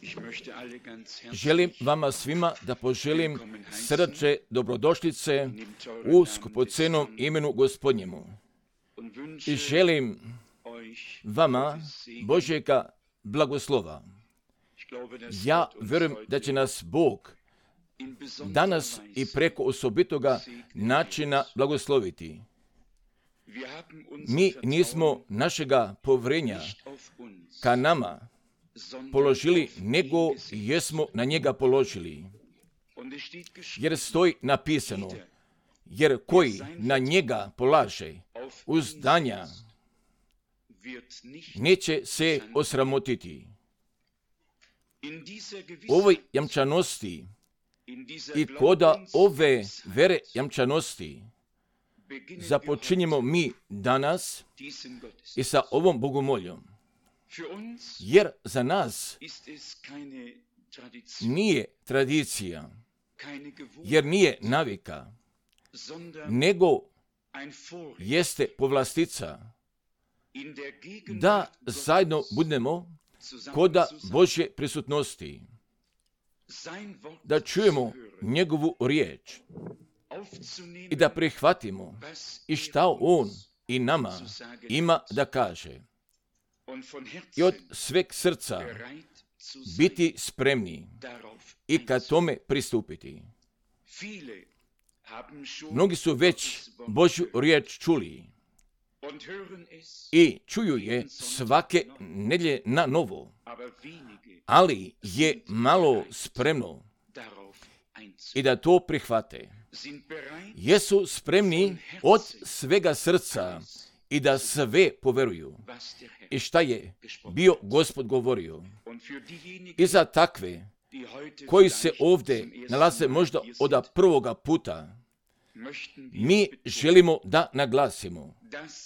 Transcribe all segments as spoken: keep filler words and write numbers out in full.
Želim vama svima da poželim srdačne dobrodošlice u skupocenom imenu Gospodnjemu. I želim vama Božjega blagoslova. Ja vjerujem da će nas Bog danas i preko osobitoga načina blagosloviti. Mi nismo našega povjerenja ka nama položili, nego jesmo na njega položili. Jer stoji napisano, jer koji na njega polaže uzdanja, neće se osramotiti. Ovoj jamčanosti i koda ove vere jamčanosti započinjemo mi danas i sa ovom bogomoljom. Jer za nas nije tradicija, jer nije navika, nego jeste povlastica da zajedno budemo koda Božje prisutnosti, da čujemo njegovu riječ i da prihvatimo i šta on i nama ima da kaže. I od sveg srca biti spremni i ka tome pristupiti. Mnogi su već Božju riječ čuli i čuju je svake nedjelje na novo, ali je malo spremno i da to prihvate. Jesu spremni od svega srca i da sve poveruju. I šta je bio Gospod govorio? I za takve koji se ovdje nalaze možda od prvoga puta, mi želimo da naglasimo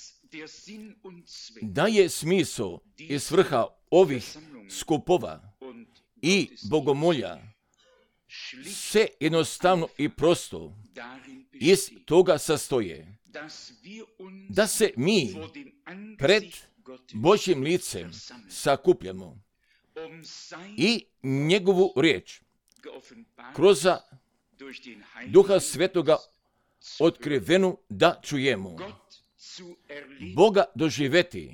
da je smisao i svrha ovih skupova i bogomolja se jednostavno i prosto iz toga sastoje, da se mi pred Božjim licem sakupljamo i njegovu riječ kroz Duha Svetoga otkrivenu da čujemo. Boga doživeti,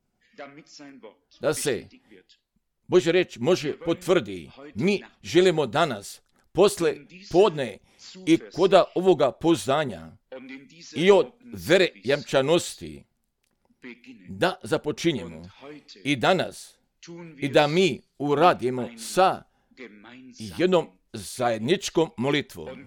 da se Božja riječ može potvrdi. Mi želimo danas, posle podne i koda ovoga poznanja i od vere jamčanosti, da započinjemo i danas i da mi uradimo sa jednom zajedničkom molitvom.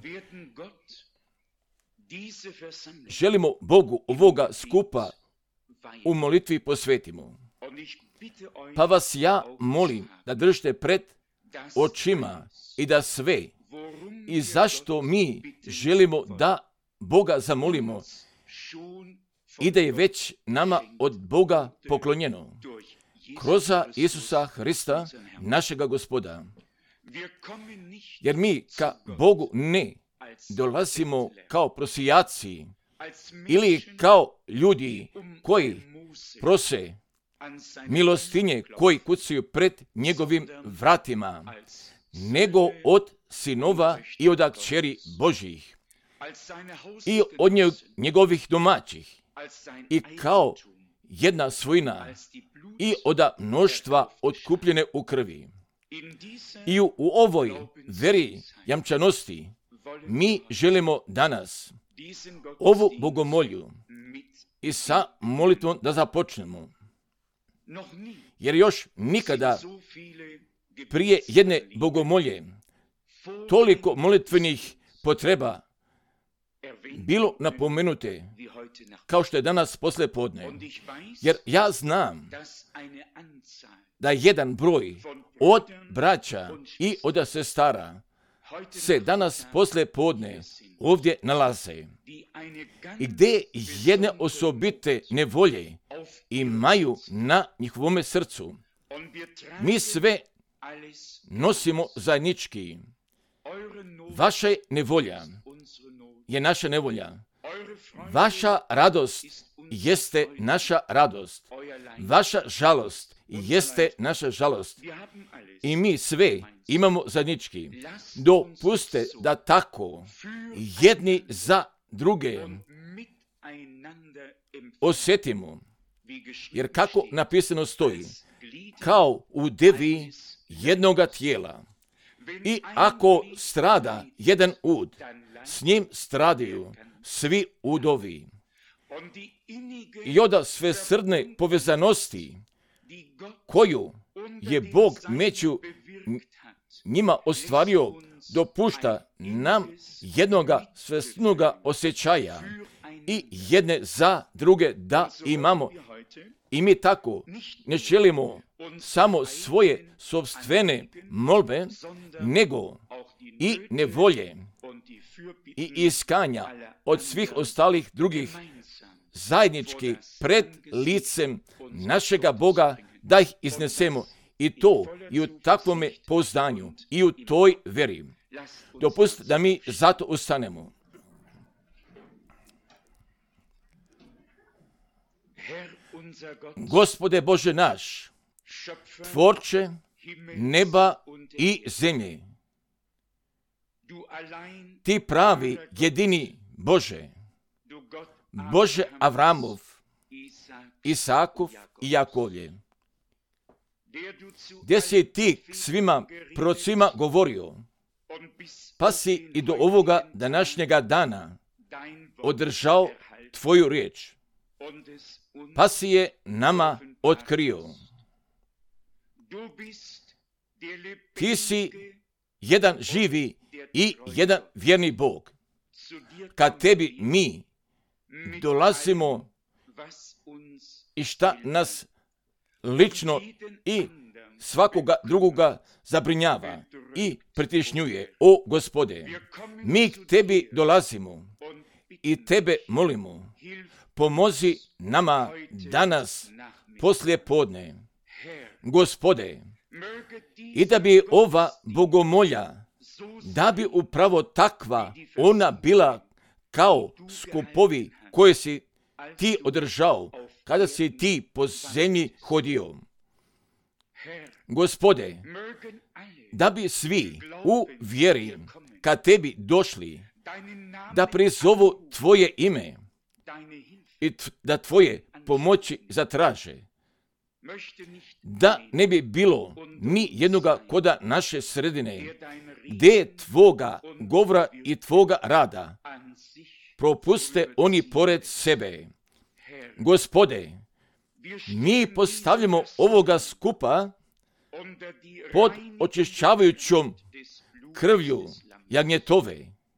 Želimo Bogu ovoga skupa u molitvi posvetimo. Pa vas ja molim da držite pred očima i da sve i zašto mi želimo da Boga zamolimo i da je već nama od Boga poklonjeno kroz Isusa Hrista, našega Gospoda. Jer mi ka Bogu ne dolazimo kao prosijaci ili kao ljudi koji prose milostinje, koji kucaju pred njegovim vratima, nego od sinova i od akćeri Božjih i od njegovih domaćih i kao jedna svojina i od mnoštva otkupljene u krvi. I u, u ovoj veri jamčanosti mi želimo danas ovu bogomolju i sa molitvom da započnemo. Jer još nikada prije jedne bogomolje toliko molitvenih potreba bilo napomenute kao što je danas posle podne. Jer ja znam da jedan broj od braća i od sestara se danas posle podne ovdje nalaze i gdje jedne osobite nevolje imaju na njihovome srcu. Mi sve nosimo zajednički. Vaša nevolja je naša nevolja. Vaša radost jeste naša radost. Vaša žalost jeste naša žalost. I mi sve imamo zajednički. Dopuste da tako jedni za druge osjetimo. Jer kako napisano stoji, kao u devi jednoga tijela. I ako strada jedan ud, s njim stradaju svi udovi. I od svesrdne povezanosti koju je Bog među njima ostvario, dopušta nam jednoga svesnoga osjećaja i jedne za druge da imamo. I mi tako ne želimo samo svoje sopstvene molbe, nego i nevolje i iskanja od svih ostalih drugih zajednički pred licem našega Boga da ih iznesemo. I to i u takvome poznanju i u toj veri. Dopustite da mi zato ustanemo. Gospode Bože naš, tvorče neba i zemlje, ti pravi jedini Bože, Bože Avramov, Isakov i Jakovlje, gdje si ti svima prorocima govorio, pa si i do ovoga današnjega dana održao tvoju riječ, pa si je nama otkrio. Ti si jedan živi i jedan vjerni Bog. Kad tebi mi dolazimo i šta nas lično i svakoga drugoga zabrinjava i pritišnjuje, o Gospode, mi k tebi dolazimo i tebe molimo, pomozi nama danas poslije podne, Gospode, i da bi ova bogomolja, da bi upravo takva ona bila kao skupovi koje si ti održao kada si ti po zemlji hodio. Gospode, da bi svi u vjeri kad tebi došli, da prizovu tvoje ime i da tvoje pomoći zatraže, da ne bi bilo ni jednoga koda naše sredine, gdje tvoga govora i tvoga rada propuste oni pored sebe. Gospode, mi postavljamo ovoga skupa pod očišćavajućom krvlju jagnjetove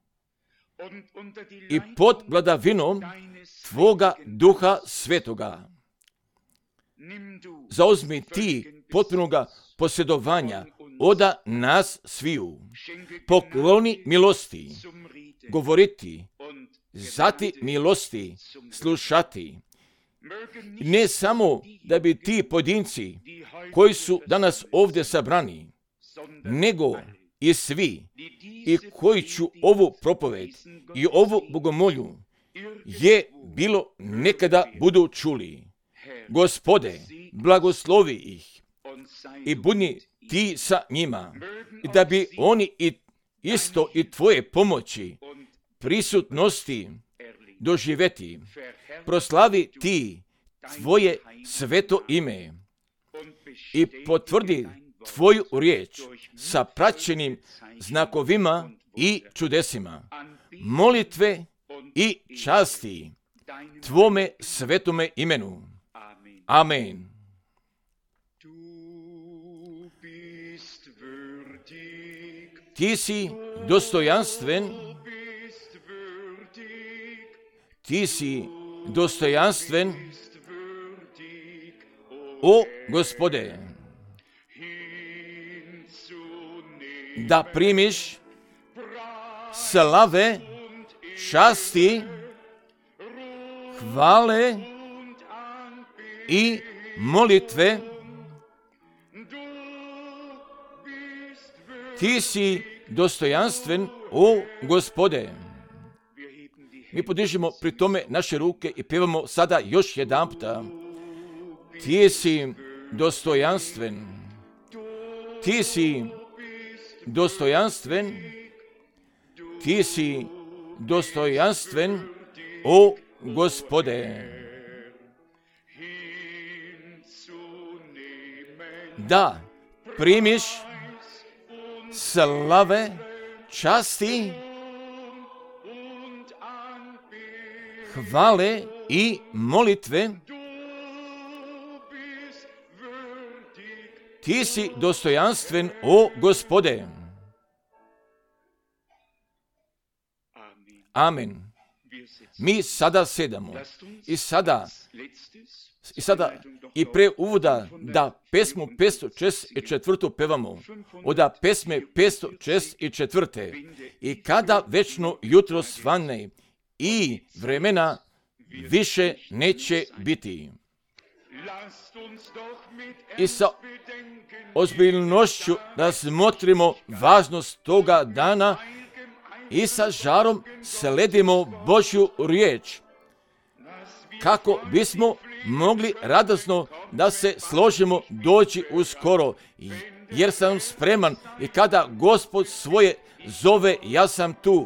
i pod vladavinom tvoga Duha Svetoga. Zauzmi ti potpunoga posjedovanja oda nas sviju. Pokloni milosti, govoriti, zati milosti, slušati. Ne samo da bi ti pojedinci koji su danas ovdje sabrani, nego i svi i koji ću ovu propoved i ovu bogomolju je bilo nekada budu čuli. Gospode, blagoslovi ih i budi ti sa njima, da bi oni i isto i tvoje pomoći, prisutnosti doživjeti. Proslavi ti tvoje sveto ime i potvrdi tvoju riječ sa praćenim znakovima i čudesima, molitve i časti tvome svetome imenu. Amen. Ti si dostojanstven, ti si dostojanstven, o Gospode, da primiš slave, časti, hvale i molitve. Ti si dostojanstven, o Gospode. Mi podižemo pri tome naše ruke i pjevamo sada još jedan puta. Ti si dostojanstven. Ti si dostojanstven. Ti si dostojanstven, o Gospode. Da primiš slave, časti, hvale i molitve. Ti si dostojanstven, o Gospode. Amen. Mi sada sedamo i sada i sada i pre uvoda da pesmu petsto šezdeset četvrtu pevamo, oda pesme petsto šezdeset četvrte i kada večno jutro svane i vremena više neće biti. I sa ozbiljnošću razmotrimo važnost toga dana i sa žarom sledimo Božju riječ, kako bismo mogli radosno da se složimo doći uskoro, jer sam spreman i kada Gospod svoje zove, ja sam tu.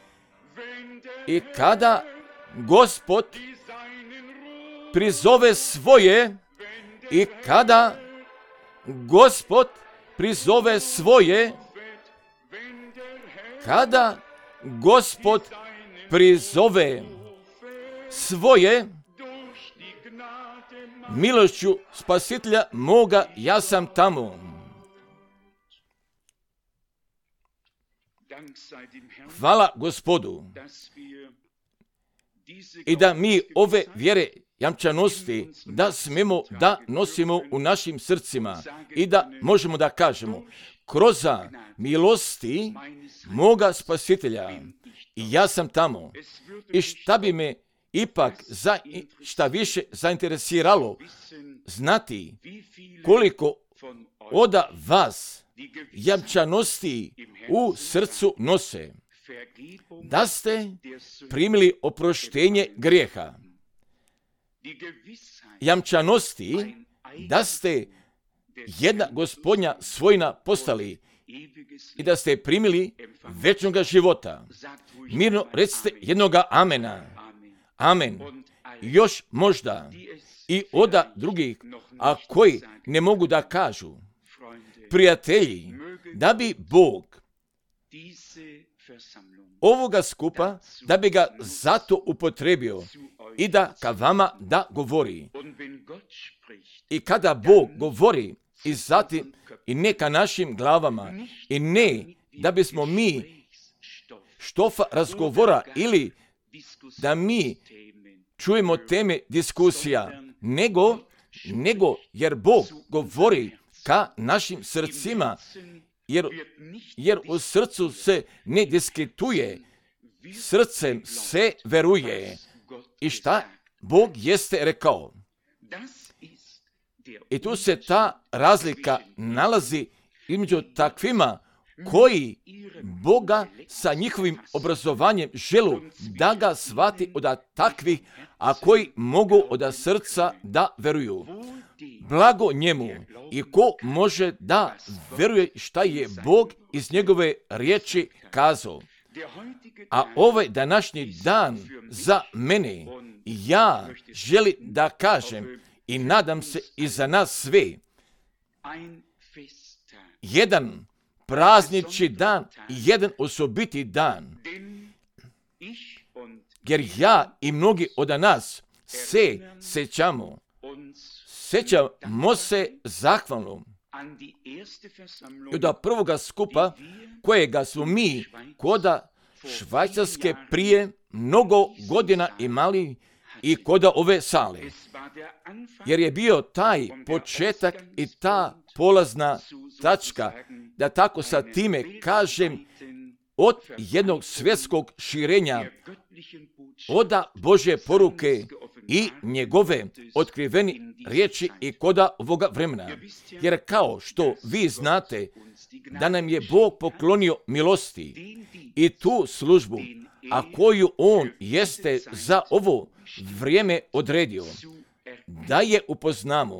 I kada Gospod prizove svoje, i kada Gospod prizove svoje, kada Gospod prizove svoje, milošću Spasitelja moga, ja sam tamo. Hvala Gospodu. I da mi ove vjere jamčanosti da smemo da nosimo u našim srcima i da možemo da kažemo, kroz milosti moga Spasitelja i ja sam tamo. I šta bi me ipak za, šta više zainteresiralo znati koliko od vas jamčanosti u srcu nose, da ste primili oproštenje grijeha, jamčanosti da ste jedna Gospodnja svojina postali i da ste primili večnoga života. Mirno recite jednoga amena. Amen. Još možda i oda drugih, a koji ne mogu da kažu, prijatelji, da bi Bog ovoga skupa, da bi ga zato upotrebio i da ka vama da govori. I kada Bog govori i zatim i ne ka našim glavama i ne da bismo mi štofa razgovora ili da mi čujemo teme diskusija, nego, nego jer Bog govori ka našim srcima, jer, jer u srcu se ne diskutuje, srcem se veruje. I šta Bog jeste rekao? I tu se ta razlika nalazi između takvima koji Boga sa njihovim obrazovanjem želu da ga shvati od takvih, a koji mogu od srca da veruju. Blago njemu i ko može da veruje šta je Bog iz njegove riječi kazao. A ovaj današnji dan za mene i ja želim da kažem i nadam se i za nas sve, jedan praznični dan, jedan osobiti dan, jer ja i mnogi od nas se sećamo, sećamo se zahvalno od prvoga skupa kojega smo mi koda Švajcarske prije mnogo godina imali i koda ove sale. Jer je bio taj početak i ta polazna tačka, da tako sa time kažem, od jednog svjetskog širenja, oda Božje poruke i njegove otkriveni riječi i koda ovoga vremena. Jer kao što vi znate da nam je Bog poklonio milosti i tu službu, a koju On jeste za ovo vrijeme odredio, da je upoznamo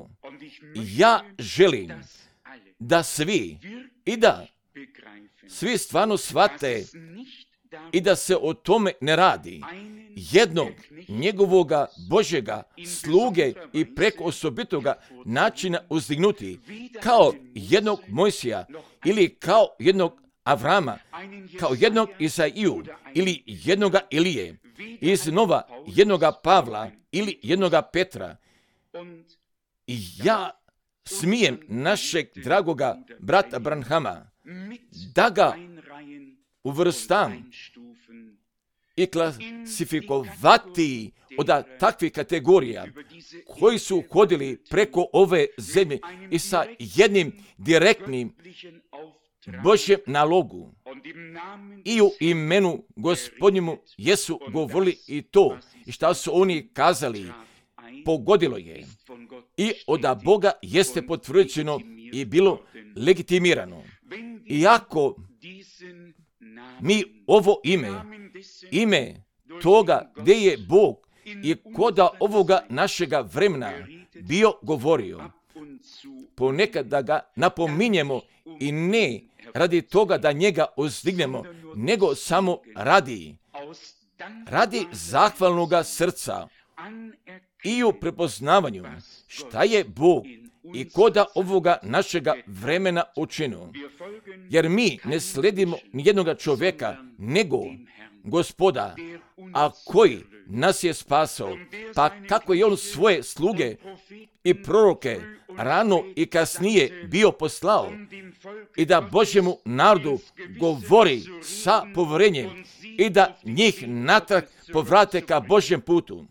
ja želim da svi, i da svi stvarno shvate i da se o tome ne radi jednog njegovoga Božjega sluge i preko osobitoga načina uzdignuti kao jednog Mojsija ili kao jednog Avrama, kao jednog Isaiju ili jednoga Ilije, iznova jednoga Pavla ili jednoga Petra. I ja smijem našeg dragoga brata Branhama da ga uvrstam i klasifikovati od takvih kategorija koji su hodili preko ove zemlje i sa jednim direktnim Božjem nalogu i u imenu Gospodnjemu jesu govorili i to i šta su oni kazali pogodilo je i od Boga jeste potvrđeno i bilo legitimirano. Iako mi ovo ime, ime toga gdje je Bog i koda ovoga našega vremena bio govorio, ponekad da ga napominjemo i ne radi toga da njega uzdignemo, nego samo radi, radi zahvalnoga srca i u prepoznavanju šta je Bog i koda ovoga našega vremena učinio. Jer mi ne sledimo nijednoga čovjeka, nego Gospoda, a koji nas je spasao, pa kako je on svoje sluge i proroke rano i kasnije bio poslao i da Božjemu narodu govori sa povjerenjem i da njih natrag povrate ka Božjem putu.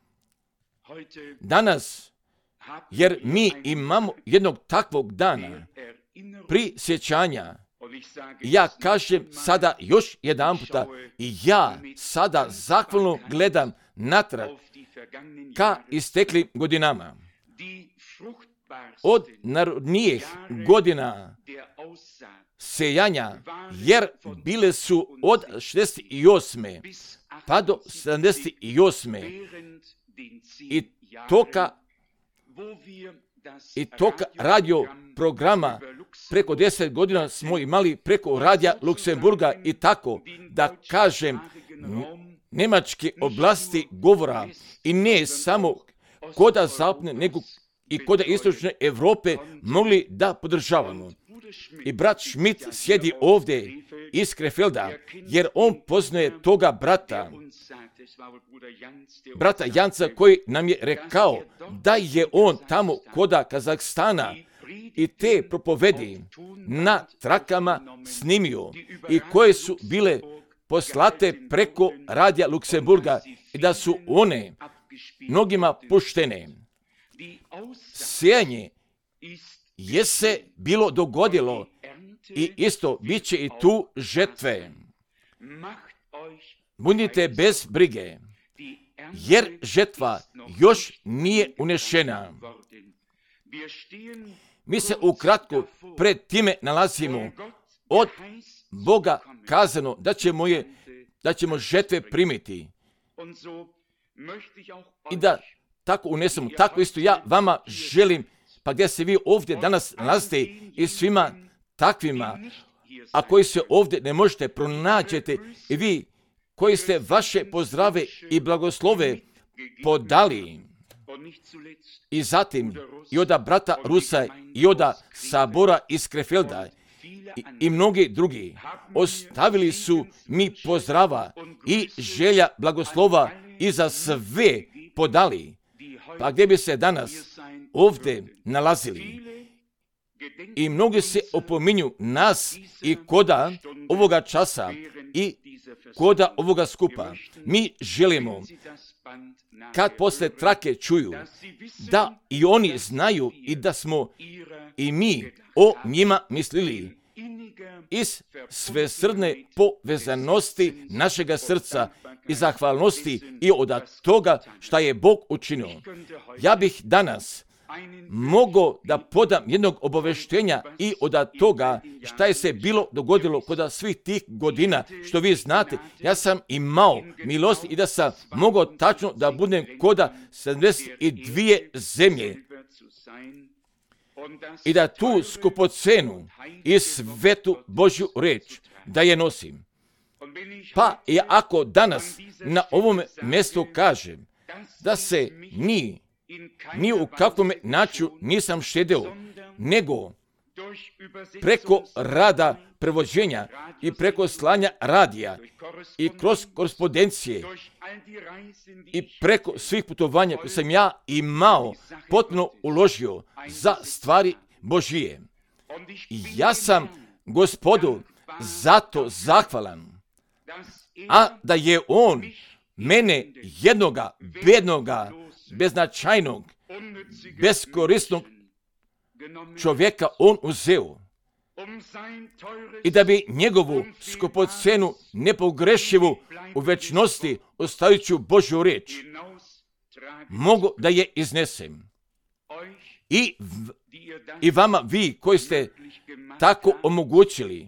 Danas, jer mi imamo jednog takvog dana prisjećanja, ja kažem sada još jedan puta i ja sada zahvalno gledam natrag ka isteklim godinama. Od narodnijih godina sejanja, jer bile su od šezdeset osme pa do sedamdeset osme i toka i toka radio programa preko deset godina smo imali preko radija Luksemburga i tako da kažem njemačke oblasti govora i ne samo koda zapadne nego i koda istočne Europe mogli da podržavamo. I brat Schmidt sjedi ovdje iz Krefelda, jer on poznaje toga brata, brata Janca koji nam je rekao da je on tamo koda Kazahstana i te propovedi na trakama snimio i koje su bile poslate preko radija Luksemburga i da su one mnogima puštene. Sijanje je se bilo dogodilo i isto bit će i tu žetve. Budite bez brige, jer žetva još nije unešena. Mi se ukratko pred time nalazimo od Boga kazano da ćemo, je, da ćemo žetve primiti. I da tako unesemo, tako isto ja vama želim, pa gdje se vi ovdje danas nalazite i svima takvima, a koji se ovdje ne možete pronađete i vi koji ste vaše pozdrave i blagoslove podali. I zatim i od brata Rusa i od sabora iz Krefelda i, i mnogi drugi ostavili su mi pozdrava i želja blagoslova i za sve podali. Pa gdje bi se danas ovdje nalazili? I mnogi se opominju nas i koda ovoga časa i koda ovoga skupa. Mi želimo, kad posle trake čuju, da i oni znaju i da smo i mi o njima mislili iz svesrdne povezanosti našega srca i zahvalnosti i od toga šta je Bog učinio. Ja bih danas mogu da podam jednog obaveštenja i od toga šta je se bilo dogodilo kod svih tih godina, što vi znate. Ja sam imao milost i da sam mogao tačno da budem kod sedamdeset dvije zemlje. i da tu skupocenu i svetu Božju reč da je nosim. Pa i ako danas na ovom mjestu kažem da se ni, ni u kakvom načinu nisam štedeo, nego preko rada prevođenja i preko slanja radija i kroz korespondencije i preko svih putovanja koje sam ja imao potpuno uložio za stvari Božije. I ja sam Gospodu zato zahvalan, a da je on mene jednoga, bednoga, beznačajnog, beskorisnog čovjeka on uzeo i da bi njegovu skupocenu nepogrešivu u večnosti ostajuću Božju riječ mogu da je iznesem. I, v, i vama vi koji ste tako omogućili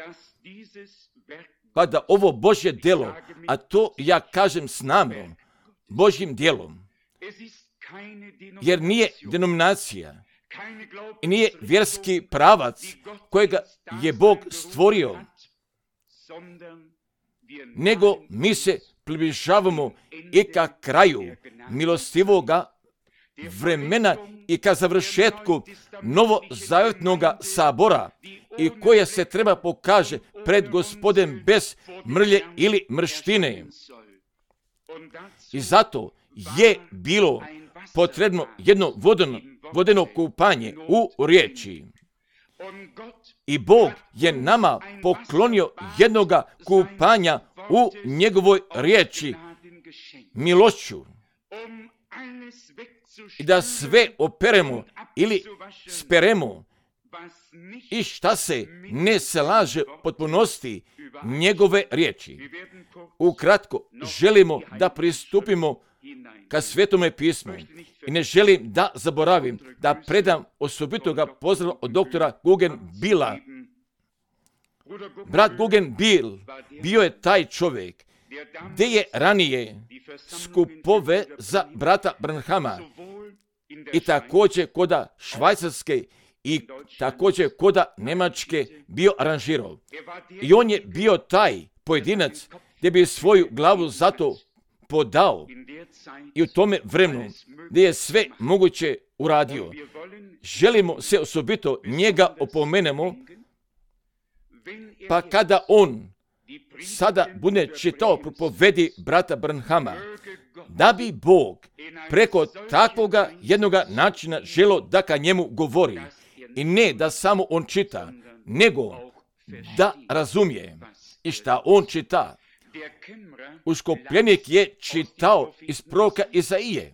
pa da ovo Božje djelo, a to ja kažem s namjerom, Božjim djelom, jer nije denominacija i nije vjerski pravac kojega je Bog stvorio, nego mi se približavamo i ka kraju milostivoga vremena i ka završetku novozavjetnog sabora i koje se treba pokaže pred Gospodem bez mrlje ili mrštine. I zato je bilo potrebno jedno vodeno, vodeno kupanje u riječi. I Bog je nama poklonio jednoga kupanja u njegovoj riječi milošću. I da sve operemo ili speremo i šta se ne slaže potpunosti njegove riječi. Ukratko, želimo da pristupimo ka Svetome pismu i ne želim da zaboravim da predam osobitoga pozdrava od doktora Guggen Billa. Brat Guggen Bill bio je taj čovjek gdje je ranije skupove za brata Branhama i također koda Švajcarske i također koda Njemačke bio aranžirao. I on je bio taj pojedinac gdje bi svoju glavu zato podao i u tome vremenu gdje je sve moguće uradio. Želimo se osobito njega opomenemo, pa kada on sada bude čitao propovedi brata Branhama, da bi Bog preko takvoga jednoga načina želo da ka njemu govori i ne da samo on čita, nego da razumije i šta on čita. Uškopljenik je čitao iz proroka Izaije.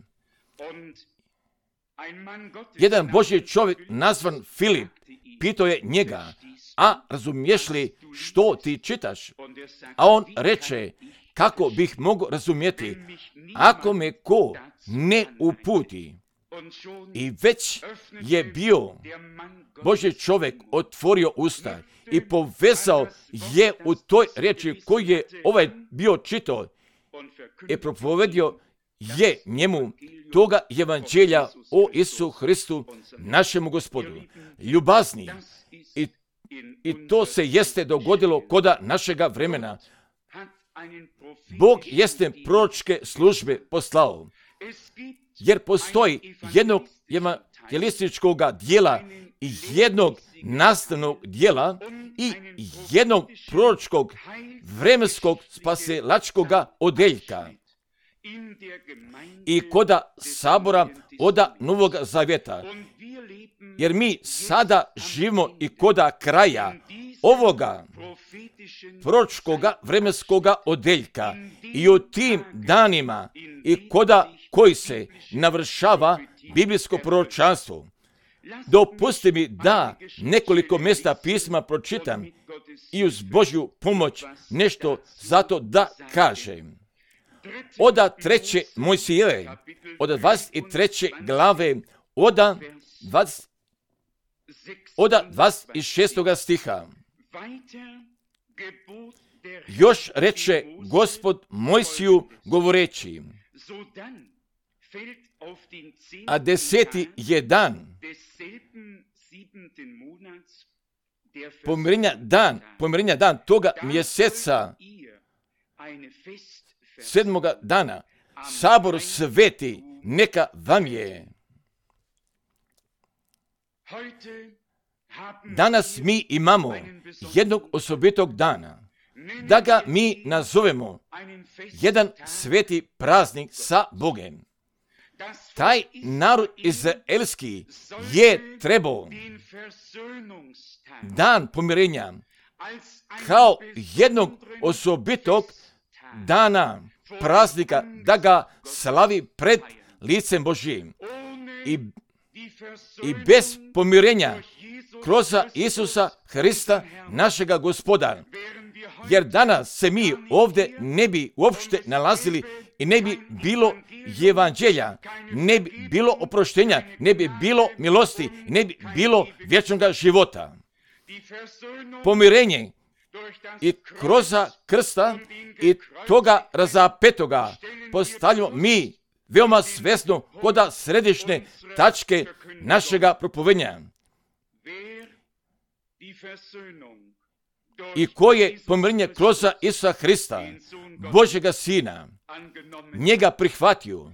Jedan Božji čovjek nazvan Filip pitao je njega, a razumiješ li što ti čitaš? A on reče, kako bih mogao razumjeti ako me ko ne uputi? I već je bio Božji čovjek otvorio usta i povezao je u toj riječi koju je ovaj bio čitao i propovedio je njemu toga evanđelja o Isu Hristu, našemu Gospodu. Ljubazni, i, i to se jeste dogodilo koda našega vremena. Bog jeste proročke službe poslao, jer postoji jednog evangelističkog dijela i jednog nastavnog dijela i jednog proročkog vremenskog spasilačkog odeljka. I koda sabora oda Novog Zavjeta, jer mi sada živimo i koda kraja ovoga proročkoga vremenskoga odeljka i u tim danima i koda koji se navršava biblijsko proročanstvo. Dopusti mi da nekoliko mjesta pisma pročitam i uz Božju pomoć nešto zato da kažem. Oda treće Mojsijeve, od dvadeset treće glave, oda, dvadeset, oda dvadeset šestog stiha. Još reče Gospod Mojsiju govoreći, a deseti je dan pomirenja, dan, pomirenja dan toga mjeseca, sedmoga dana. Sabor sveti neka vam je. Danas mi imamo jednog osobitog dana, da ga mi nazovemo jedan sveti praznik sa Bogem. Taj narod izraelski je trebao dan pomirenja kao jednog osobitog dana praznika da ga slavi pred licem Božjim. I, i bez pomirenja kroz Isusa Hrista, našega Gospodara. Jer danas se mi ovdje ne bi uopšte nalazili i ne bi bilo evanđelja, ne bi bilo oproštenja, ne bi bilo milosti, ne bi bilo vječnog života. Pomirenje i kroz krsta i toga razapetoga postavljamo mi veoma svesno koda središnje tačke našega propovednja. I koje pomirenje kroz Isusa Hrista, Božjega Sina, njega prihvatio.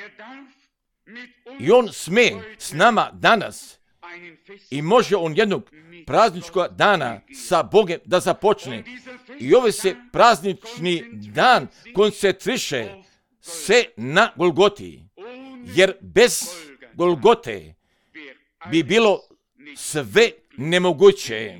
I on sme s nama danas i može on jednog prazničkog dana sa Bogem da započne. I ovaj se praznični dan koncentriše se na Golgoti, jer bez Golgote bi bilo sve nemoguće.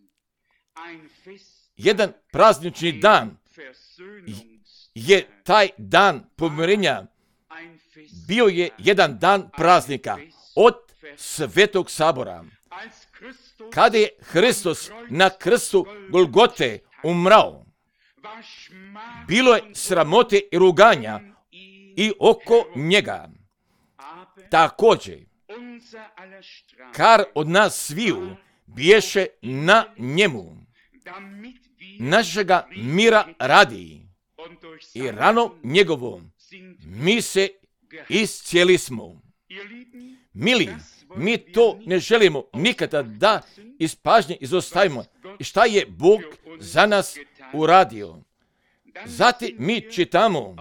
Jedan praznični dan je taj dan pomirenja. Bio je jedan dan praznika od Svetog sabora. Kada je Hristos na krstu Golgote umrao, bilo je sramote i ruganja i oko njega. Također, kar od nas sviju biješe na njemu, našega mira radi, i rano njegovom mi se iscijeli smo. Mili, mi to ne želimo nikada da iz pažnje izostavimo. I šta je Bog za nas uradio? Zatim mi čitamo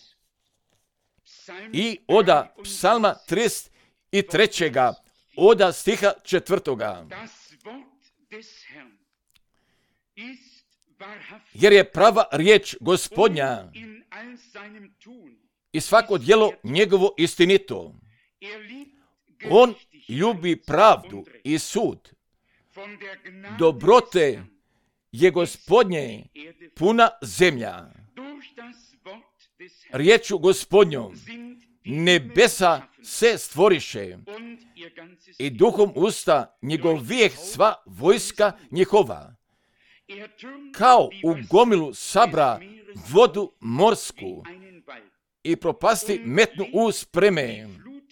i oda psalma trideset tri. oda stiha četvrtoga. Jer je prava riječ Gospodnja i svako djelo njegovo istinito. On ljubi pravdu i sud. Dobrote je Gospodnje puna zemlja. Riječu Gospodnjom nebesa se stvoriše i duhom usta njegov vijeh sva vojska njihova. Kao u gomilu sabra vodu morsku i propasti metnu u spreme.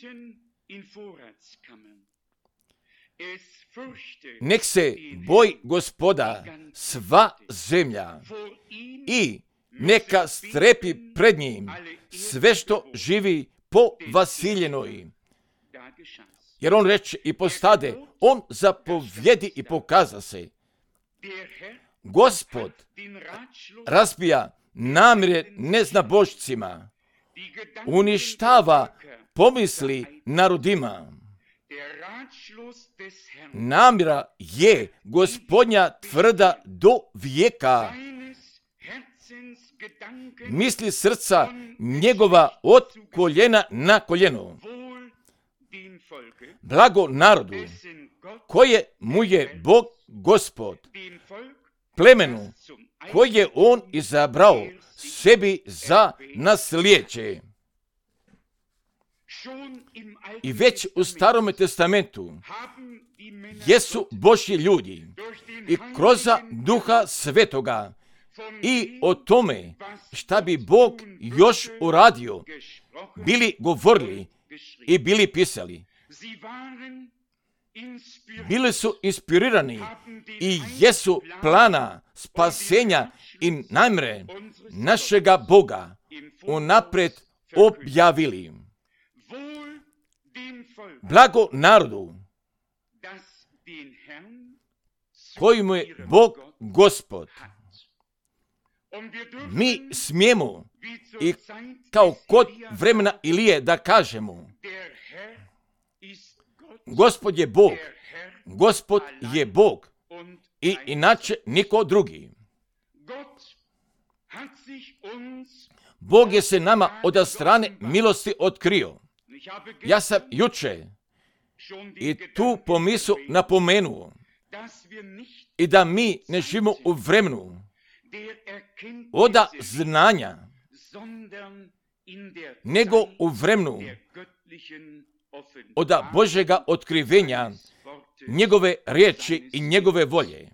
Nek se boj Gospoda sva zemlja i neka strepi pred njim sve što živi po Vasiljenoj. Jer on reče i postade, on zapovjedi i pokaza se. Gospod razbija namjere neznabošcima, uništava pomisli narodima. Namjera je Gospodnja tvrda do vijeka. Misli srca njegova od koljena na koljeno. Blago narodu, koje mu je Bog Gospod, plemenu koje je on izabrao sebi za nasljeđe. I već u Starome testamentu jesu Božji ljudi i kroz Duha Svetoga i o tome šta bi Bog još uradio bili govorili i bili pisali. Bili su inspirirani i jesu plana spasenja i namjere našega Boga unaprijed objavili. blago narodu koji mu je Bog Gospod. Mi smijemo i kao kod vremena Ilije da kažemo: Gospod je Bog, Gospod je Bog i inače niko drugi. Bog je se nama od strane milosti otkrio. Ja sam juče i tu pomisao napomenuo i da mi ne živimo u vremenu oda znanja, nego u vremenu oda Božjega otkrivenja, njegove riječi i njegove volje.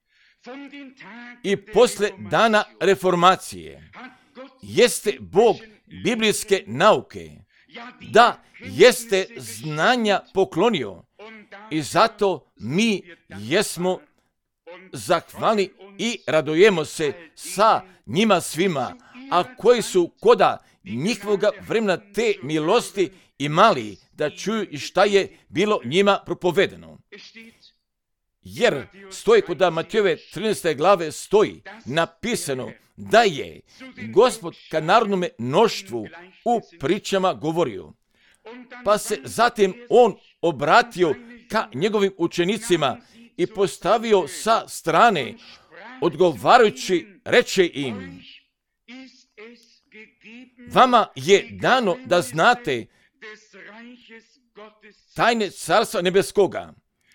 I posle dana reformacije jeste Bog biblijske nauke, da jeste znanja poklonio i zato mi jesmo zahvalni i radujemo se sa njima svima, a koji su koda njihovoga vremena te milosti imali da čuju i šta je bilo njima propovedeno. Jer stoji kod Matejove trinaeste glave stoji napisano da je Gospod ka narodnome mnoštvu u pričama govorio. Pa se zatim on obratio ka njegovim učenicima i postavio sa strane, odgovarajući reče im: vama je dano da znate tajne carstva nebeskoga,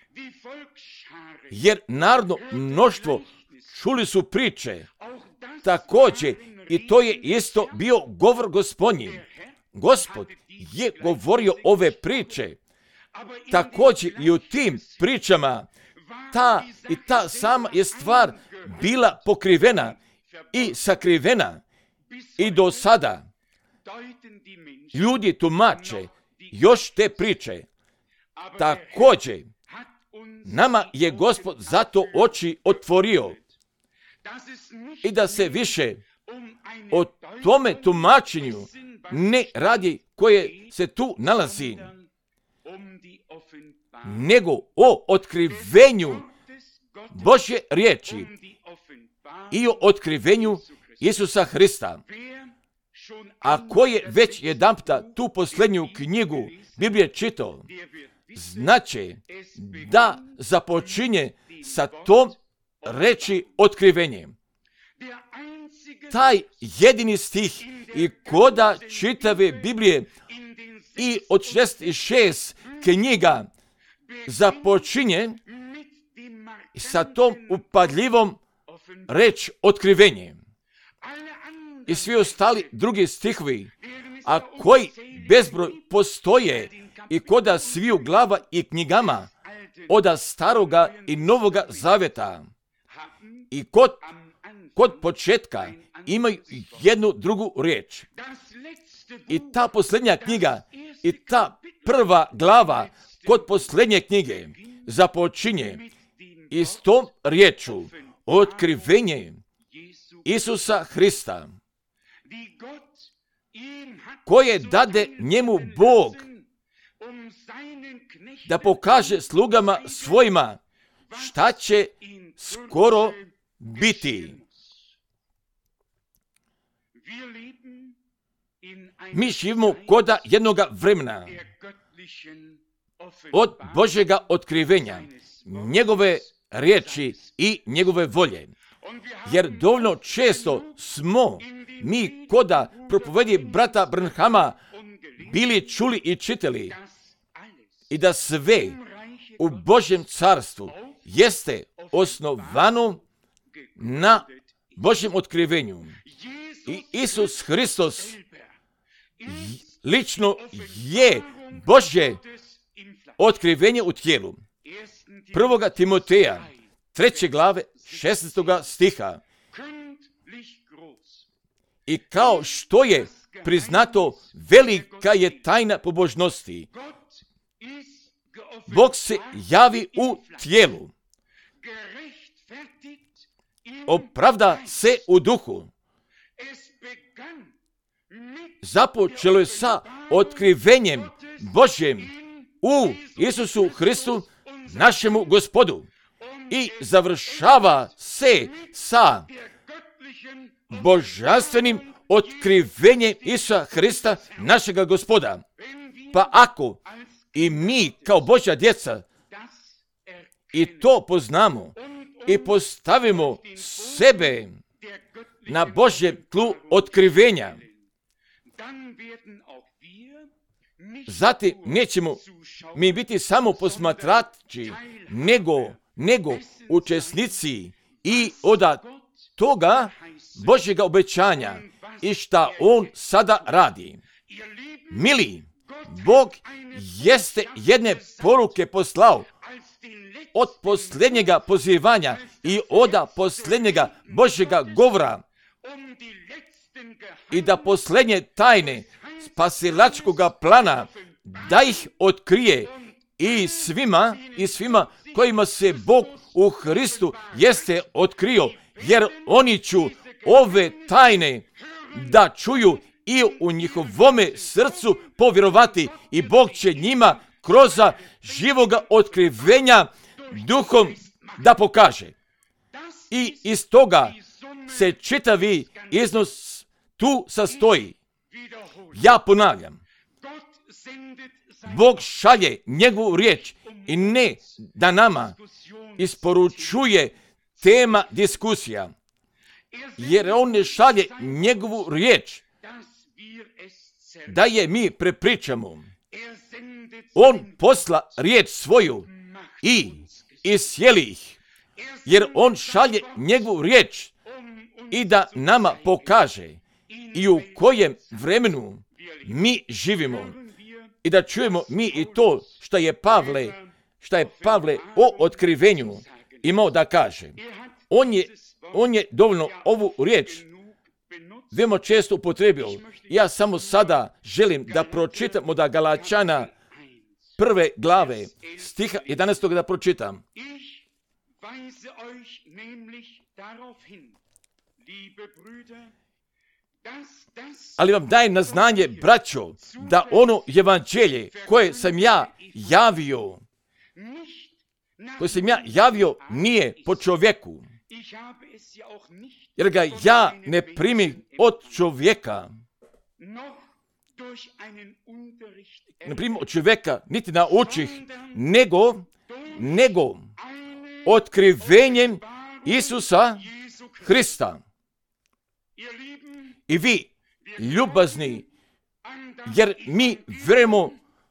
jer narodno mnoštvo čuli su priče. Također, i to je isto bio govor Gospodnji. Gospod je govorio ove priče. Također i u tim pričama ta i ta sama je stvar bila pokrivena i sakrivena. I do sada ljudi tumače još te priče. Također, nama je Gospod zato oči otvorio i da se više o tome tumačenju ne radi koje se tu nalazi, nego o otkrivenju Božje riječi i o otkrivenju Isusa Hrista. A ko je već jedanputa tu posljednju knjigu Biblije čitao, znači da započinje sa tom reči otkrivenje. Taj jedini stih i koda čitave Biblije i od šezdeset šest knjiga započinje sa tom upadljivom reč otkrivenje. I svi ostali drugi stihovi, a koji bezbroj postoje i koda sviju glava i knjigama oda staroga i novoga zaveta i kod, kod početka imaju jednu drugu riječ. I ta posljednja knjiga i ta prva glava kod posljednje knjige započinje i s tom riječu otkrivenje Isusa Hrista, koje dade njemu Bog da pokaže slugama svojima šta će skoro biti. Mi živimo koda jednoga vremena od Božjega otkrivenja, njegove riječi i njegove volje. Jer dovoljno često smo mi koda propovedi brata Branhama bili čuli i čitali i da sve u Božjem carstvu jeste osnovano na Božjem otkrivenju. I Isus Hristos lično je Božje otkrivenje u tijelu. Prvoga Timoteja, treće glave, šesnaestoga stiha. I kao što je priznato, velika je tajna pobožnosti. Bog se javi u tijelu. Opravda se u duhu. Započelo je sa otkrivenjem Božjem u Isusu Hristu, našemu Gospodu. I završava se sa božanstvenim otkrivenjem Isusa Hrista, našega Gospoda. Pa ako i mi kao Božja djeca i to poznamo i postavimo sebe na Božjem tlu otkrivenja, zatim nećemo mi biti samo posmatrači, nego, nego učesnici i od toga Božjega obećanja i šta On sada radi. Mili, Bog jeste jedne poruke poslao od posljednjega pozivanja i od posljednjega Božjega govora i da posljednje tajne spasilačkoga plana da ih otkrije i svima i svima kojima se Bog u Hristu jeste otkrio, jer oni će ove tajne da čuju i u njihovome srcu povjerovati i Bog će njima kroz živoga otkrivenja duhom da pokaže. I iz toga se čitavi iznos tu sastoji. Ja ponavljam, Bog šalje njegovu riječ i ne da nama isporučuje tema diskusija, jer on ne šalje njegovu riječ da je mi prepričamo. On posla riječ svoju i isjeli ih, jer on šalje njegovu riječ i da nama pokaže i u kojem vremenu mi živimo i da čujemo mi i to što je Pavle, što je Pavle o otkrivenju imao da kaže. On je, on je dovoljno ovu riječ veoma često upotrebio. Ja samo sada želim da pročitamo da Galačana prve glave stiha jedanaestog da pročitam. Ali vam dajem na znanje, braćo, da ono evanđelje koje sam ja javio, koje sam ja javio nije po čovjeku, jer ga ja ne primim od čovjeka, ne primim od čovjeka, niti naučih, nego, nego otkrivenjem Isusa Hrista. I vi, ljubazni, jer mi vjerujemo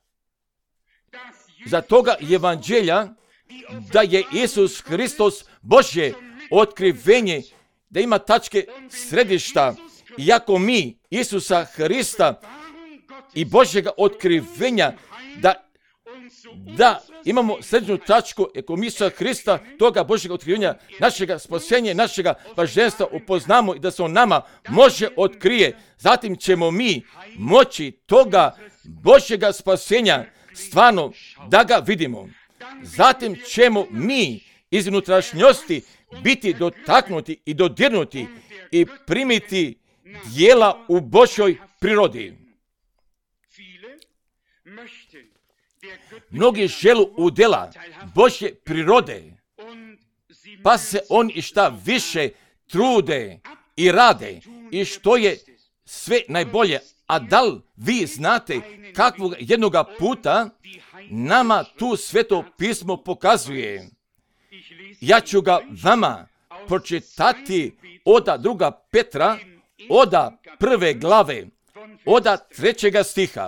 za toga evanđelja da je Isus Hristos Božje otkrivenje, da ima tačke središta. Iako mi Isusa Hrista i Božjega otkrivenja da, da imamo središnju tačku eko Isusa Hrista, toga Božjega otkrivenja, našega spasenja, našega blaženstva upoznamo i da se on nama može otkrije. Zatim ćemo mi moći toga Božjega spasenja stvarno da ga vidimo. Zatim ćemo mi iz unutrašnjosti biti dotaknuti i dodirnuti i primiti dijela u Božjoj prirodi. Mnogi želu udjela Božje prirode, pa se on i šta više trude i rade i što je sve najbolje. A da li vi znate kakvog jednoga puta nama tu Sveto pismo pokazuje? Ja ću ga vama pročitati od druga Petra, od prve glave, od trećega stiha.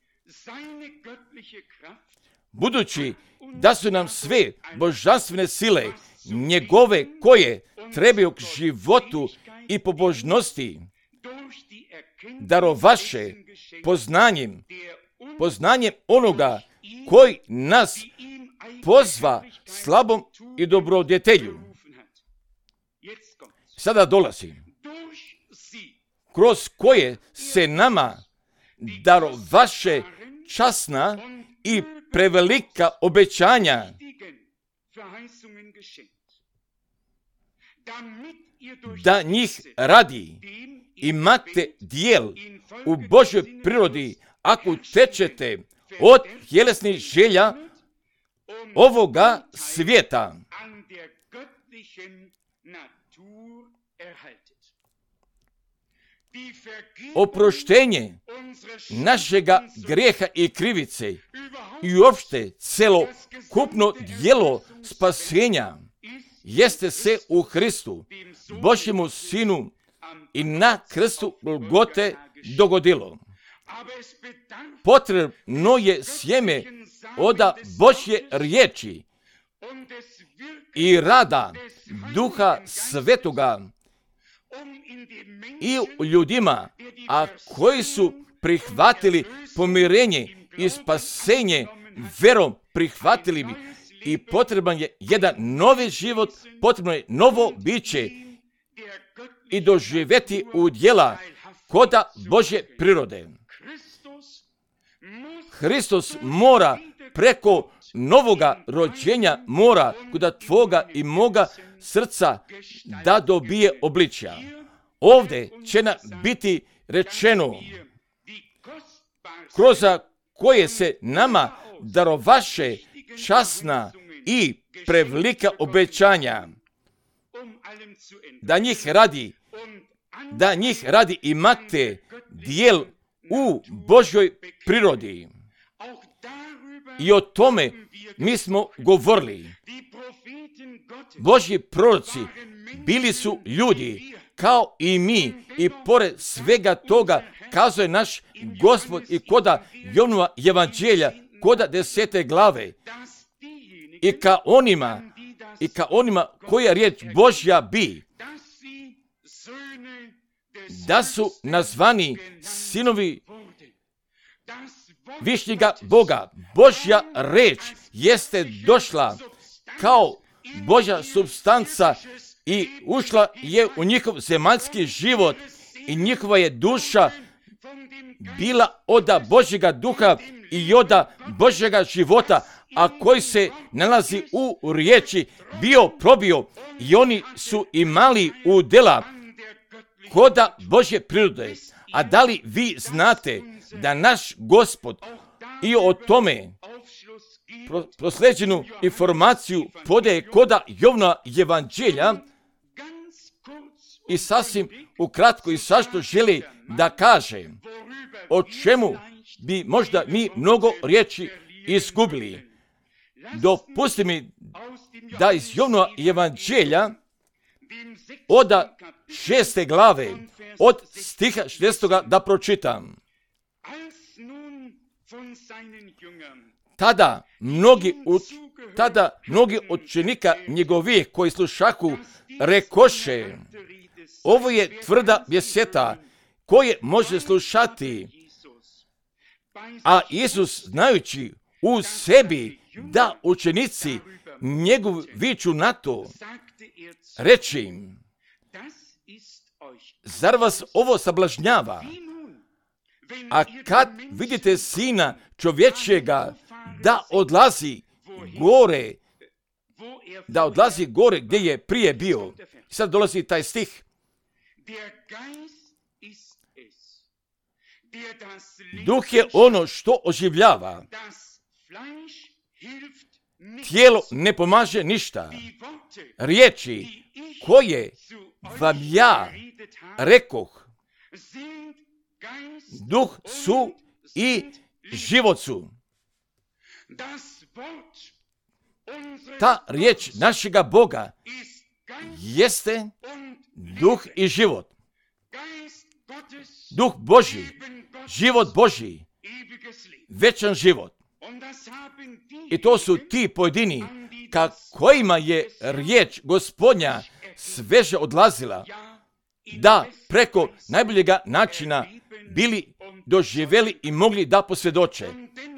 Budući da su nam sve božanstvene sile njegove koje trebaju k životu i pobožnosti darovaše poznanjem, poznanjem onoga koji nas pozva slabom i dobrodjetelju. Sada dolazi, kroz koje se nama darovaše časna i prevelika obećanja, da njih radi imate dijel u Božoj prirodi, ako tečete od tjelesnih želja ovoga svijeta. Oproštenje našega grijeha i krivice i uopšte celokupno djelo spasenja jeste se u Hristu, Božjemu Sinu, i na krstu Golgote dogodilo. Potrebno je sjeme od Božje riječi i rada Duha Svetoga i u ljudima, a koji su prihvatili pomirenje i spasenje verom, prihvatili bi, i potreban je jedan novi život, potrebno je novo biće i doživjeti u djela koda Božje prirode. Hristos mora preko novoga rođenja, mora koda tvoga i moga srca da dobije obličja. Ovdje će nam biti rečeno, kroz koje se nama darovaše časna i prevelika obećanja, da njih radi, da njih radi imate dijel u Božjoj prirodi. I o tome mi smo govorili. Božji proroci bili su ljudi kao i mi, i pored svega toga kazuje naš Gospod i koda Jovanova evanđelja, koda desete glave, i ka onima, i ka onima koja riječ Božja bi, da su nazvani sinovi višnjega Boga. Božja reč jeste došla kao Božja supstanca i ušla je u njihov zemaljski život, i njihova je duša bila od Božjega duha i od Božjega života, a koji se nalazi u riječi, bio probio, i oni su imali udjela koda Božje prirode. A da li vi znate da naš Gospod i o tome prosleđenu informaciju podaje koda Jovanova evanđelja, i sasvim ukratko i sašto želi da kaže, o čemu bi možda mi mnogo riječi izgubili. Dopusti mi da iz Jovanova evanđelja od šeste glave, od stiha šestoga da pročitam. Tada mnogi, u, tada mnogi učenika njegovih koji slušahu rekoše, ovo je tvrda beseda koje može slušati. A Isus, znajući u sebi da učenici njegov viču na to, reče im, zar vas ovo sablažnjava? A kad vidite Sina čovječjega da odlazi gore, da odlazi gore gdje je prije bio. Sad dolazi taj stih. Duh je ono što oživljava. Tijelo ne pomaže ništa. Riječi koje vam ja rekoh, duh su i život su. Ta riječ našega Boga jeste duh i život. Duh Božji, život Božji, večan život. I to su ti pojedini ka kojima je riječ Gospodnja sveže odlazila, da preko najboljega načina bili doživjeli i mogli da posvjedoče.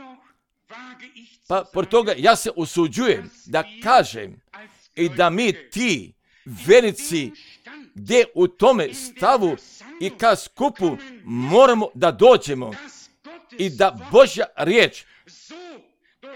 Pa pored toga ja se usuđujem da kažem i da mi ti vernici gdje u tome stavu i ka skupu moramo da dođemo i da Božja riječ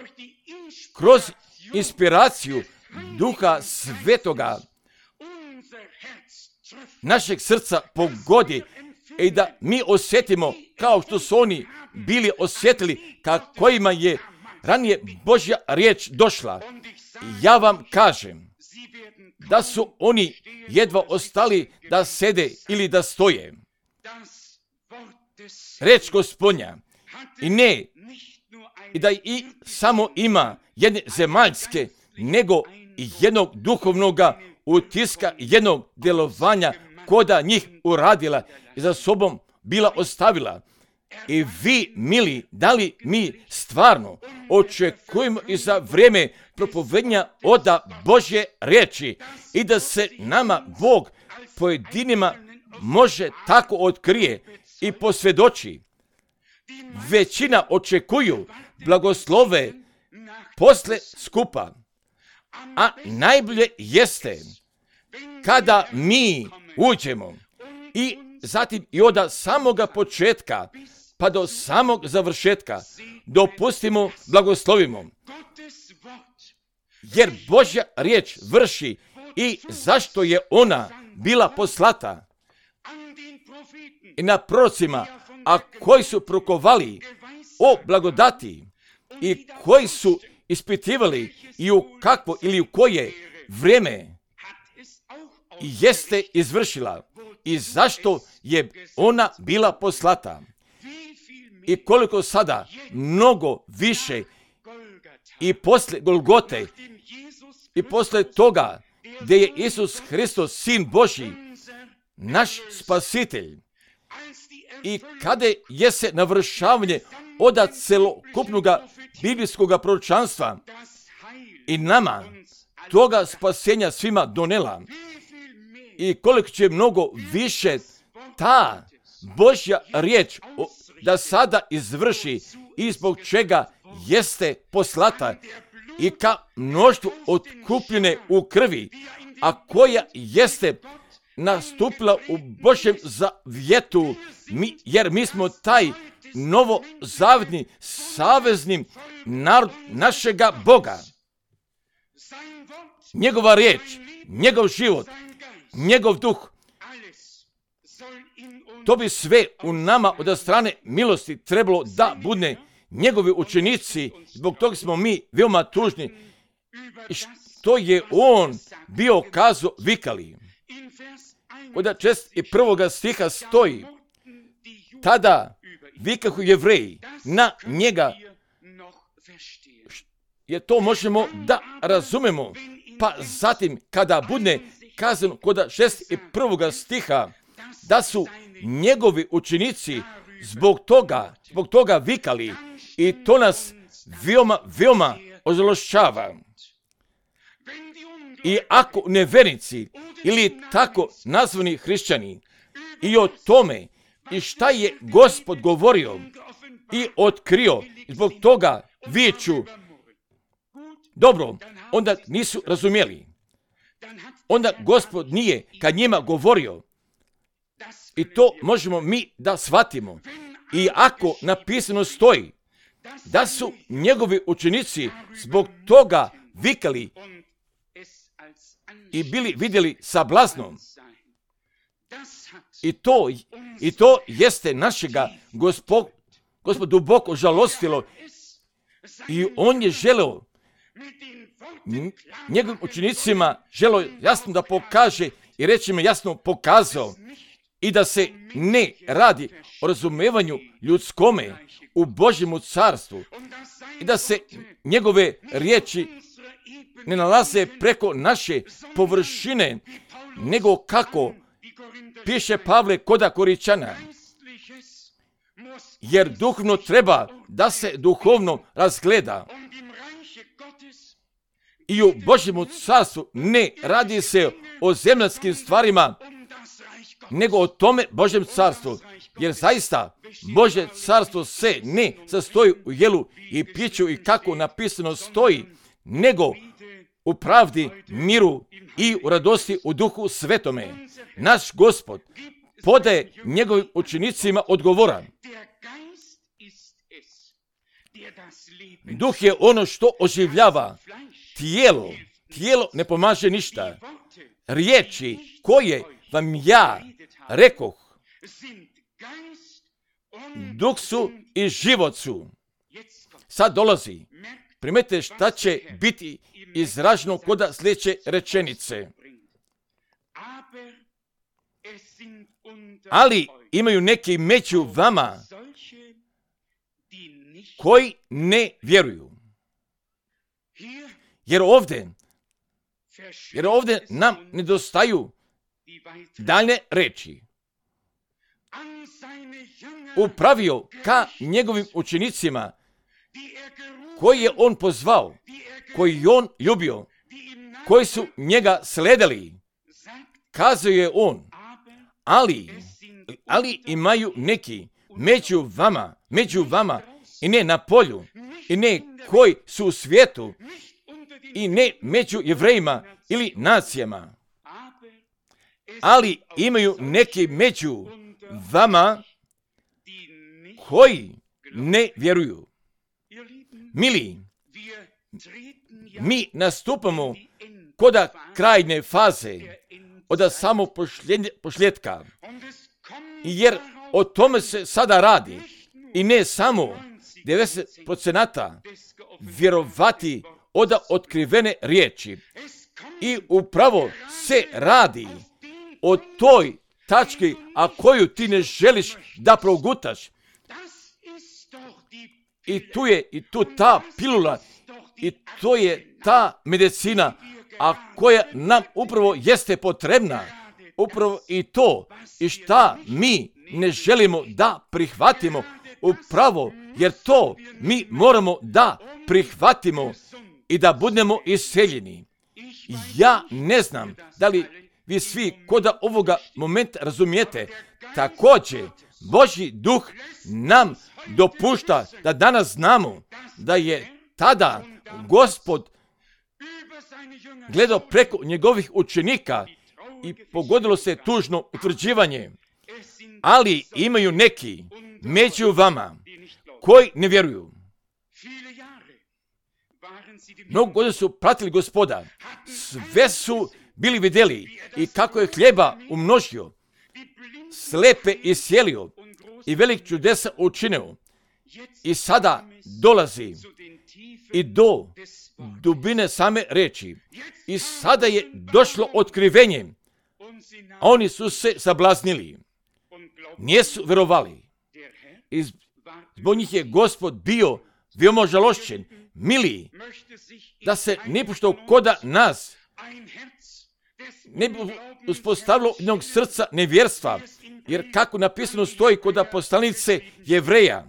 kroz inspiraciju Duha Svetoga našeg srca pogodi i da mi osjetimo kao što su oni bili osjetili kako kojima je ranije Božja riječ došla. Ja vam kažem da su oni jedva ostali da sede ili da stoje. Riječ Gospodnja i ne i da i samo ima jedne zemaljske, nego i jednog duhovnoga utiska, jednog djelovanja koda njih uradila i za sobom bila ostavila. I vi, mili, da li mi stvarno očekujemo i za vrijeme propovednja oda Božje riječi i da se nama Bog pojedinima može tako otkrije i posvjedoči. Većina očekuju blagoslove posle skupa, a najbolje jeste kada mi uđemo i zatim i od samoga početka pa do samog završetka dopustimo, blagoslovimo. Jer Božja riječ vrši i zašto je ona bila poslata i na prorocima, a koji su prokovali o blagodati i koji su ispitivali i u kakvo ili u koje vrijeme jeste izvršila i zašto je ona bila poslata. I koliko sada mnogo više i posle Golgote i posle toga gdje je Isus Hristos, Sin Božji, naš spasitelj, i kada je se navršavanje oda celokupnoga biblijskoga proročanstva i nama toga spasenja svima donela, i koliko će mnogo više ta Božja riječ da sada izvrši i zbog čega jeste poslata i ka mnoštvu otkupljene u krvi, a koja jeste nastupila u Božjem zavjetu, mi, jer mi smo taj novozavetni savezni narod našega Boga. Njegova riječ, njegov život, njegov duh, to bi sve u nama od strane milosti trebalo da bude njegovi učenici. Zbog toga smo mi veoma tužni što je on bio kazao vikali. Od čest i prvoga stiha stoji: tada vikahu Jevreji na njega, jer to možemo da razumemo. Pa zatim kada bude kazano kod šest i prvoga stiha da su njegovi učenici zbog toga, zbog toga vikali, i to nas veoma, veoma ozlošćava. I ako nevjernici ili tako nazvani hrišćani i o tome i šta je Gospod govorio i otkrio, zbog toga viču, dobro, onda nisu razumjeli. Onda Gospod nije kad njima govorio, i to možemo mi da shvatimo. I ako napisano stoji da su njegovi učenici zbog toga vikali i bili vidjeli sablaznom, i to, i to jeste našega Gospod, Gospod duboko žalostilo, i on je želeo njegovim učenicima želeo jasno da pokaže i reći mi jasno pokazao i da se ne radi o razumevanju ljudskome u Božjemu carstvu i da se njegove riječi ne nalaze preko naše površine, nego kako piše Pavle koda Koričana, jer duhovno treba da se duhovno razgleda. I u Božjemu carstvu ne radi se o zemaljskim stvarima, nego o tome Božjem carstvu. Jer zaista Božje carstvo se ne sastoji u jelu i piću i kako napisano stoji, nego u pravdi, miru i u radosti u duhu svetome. Naš Gospod podaje njegovim učenicima odgovora. Duh je ono što oživljava tijelo. Tijelo ne pomaže ništa. riječi koje vam ja rekoh, duh su i život su. Sad dolazi. Primete šta će biti izraženo kod sljedeće rečenice. Ali imaju neki među vama koji ne vjeruju. Jer ovdje, jer ovdje nam nedostaju daljne reči. Upravio ka njegovim učenicima koji je on pozvao, koji je on ljubio, koji su njega sledili. Kazao je on, ali, ali imaju neki među vama, među vama i ne na polju, i ne koji su u svijetu, i ne među Jevrejima ili nacijama, ali imaju neki među vama koji ne vjeruju. Mili, mi nastupamo kod krajnje faze, od samog pošljetka, jer o tome se sada radi i ne samo devedeset posto vjerovati od otkrivene riječi. I upravo se radi o toj tački, a koju ti ne želiš da progutaš. I tu je i tu ta pilula, i to je ta medicina, a koja nam upravo jeste potrebna. Upravo i to, i šta mi ne želimo da prihvatimo, upravo, jer to mi moramo da prihvatimo i da budemo iseljeni. Ja ne znam da li vi svi kod ovoga momenta razumijete. Također, Božji duh nam dopušta da danas znamo da je tada Gospod gledao preko njegovih učenika i pogodilo se tužno utvrđivanje. Ali imaju neki među vama koji ne vjeruju. Mnogo godina su pratili Gospoda. Sve su bili vidjeli i kako je hljeba umnožio, slepe isjelio i velik čudesa učinio. I sada dolazi i do dubine same reči. I sada je došlo otkrivenje. A oni su se sablaznili. Nisu vjerovali. I zbog njih je Gospod bio veoma žalošćen. Mili, da se nipošto koda nas ne bi uspostavilo jednog srca nevjerstva, jer kako napisano stoji kod poslanice Jevreja,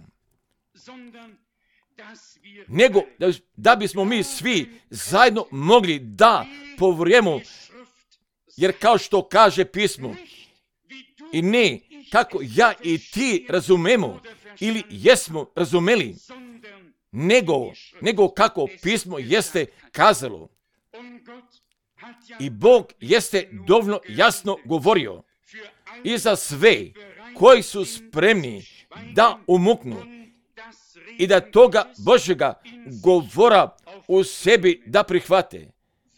nego da, da bismo mi svi zajedno mogli da povrijemo, jer kao što kaže pismo, i ne kako ja i ti razumemo ili jesmo razumeli, nego, nego kako pismo jeste kazalo. I Bog jeste dovoljno jasno govorio i za sve koji su spremni da umuknu i da toga Božjega govora u sebi da prihvate.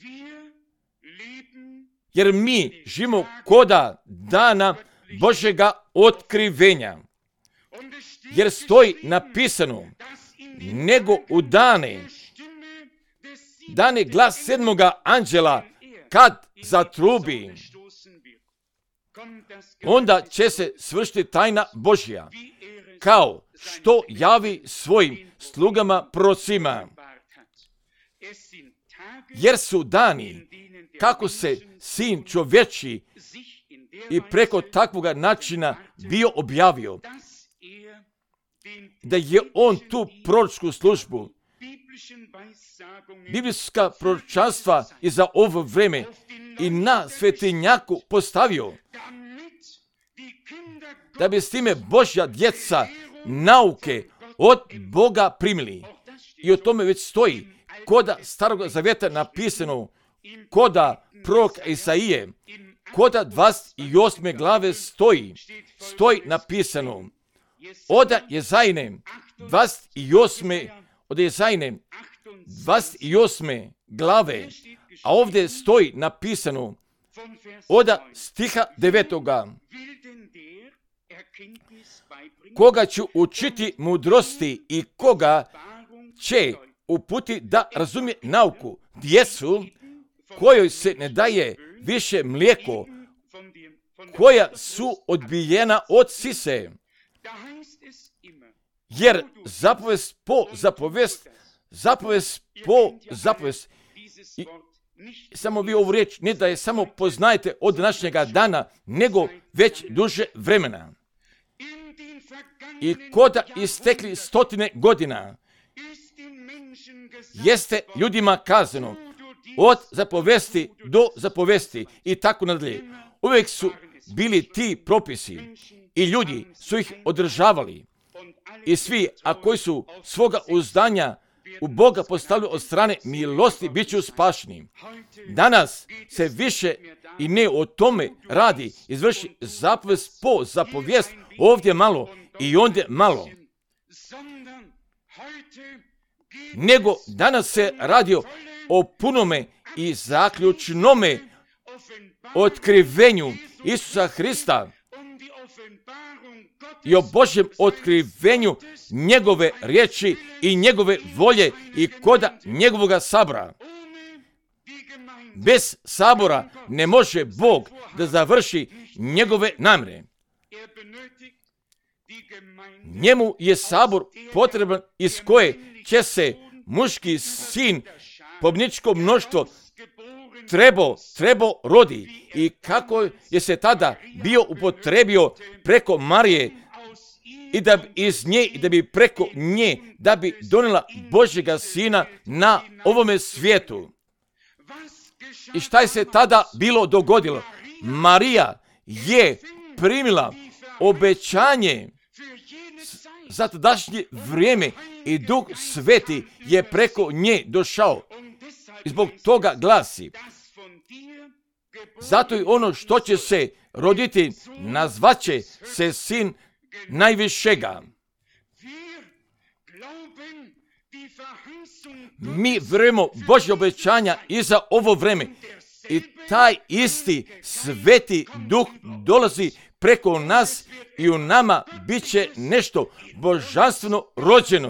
Jer mi živimo koda dana Božjega otkrivenja. Jer stoji napisano, nego u dane, dane glas sedmoga anđela kad zatrubi, onda će se svršiti tajna Božja, kao što javi svojim slugama prorocima. Jer su dani, kako se sin čovječi i preko takvoga načina bio objavio, da je on tu proročku službu, biblijska proročanstva i za ovo vreme i na svetinjaku postavio, da bi s time Božja djeca nauke od Boga primili. I o tome već stoji koda Starog Zavjeta napisano, koda proroka Isaije, koda dvadeset osme glave stoji, stoji napisano, oda Jezajne dvadeset osme, od Jezajne dvadeset osme glave, a ovdje stoji napisano, od stiha devetoga. Koga ću učiti mudrosti i koga će uputi da razumije nauku, djecu kojoj se ne daje više mlijeko, koja su odbijena od sise. Jer zapovest po zapovest, zapovest po zapovest, i samo vi ovu riječ ne da je samo poznajete od današnjega dana, nego već duže vremena. I koda istekli stotine godina, jeste ljudima kazano od zapovesti do zapovesti i tako nadalje. Uvijek su bili ti propisi i ljudi su ih održavali. I svi, a koji su svoga uzdanja u Boga postavili od strane milosti, bit ću spašeni. Danas se više i ne o tome radi, izvrši zapovest po zapovijest, ovdje malo i ondje malo. Nego danas se radi o punome i zaključnome otkrivenju Isusa Hrista i o Božjem otkrivenju njegove riječi i njegove volje i koda njegovoga sabora. Bez sabora ne može Bog da završi njegove namjere. Njemu je sabor potreban iz koje će se muški sin, pobničko mnoštvo, trebao, trebao rodi i kako je se tada bio upotrebio preko Marije i da bi iz nje i da bi preko nje da bi donijela Božjega sina na ovome svijetu. I šta je se tada bilo dogodilo? Marija je primila obećanje za tadašnje vrijeme i Duh Sveti je preko nje došao. I zbog toga glasi, zato i ono što će se roditi nazvaće se sin najvišega. Mi vjerujemo Božje obećanja i za ovo vrijeme. I taj isti sveti Duh dolazi preko nas i u nama bit će nešto božanstveno rođeno.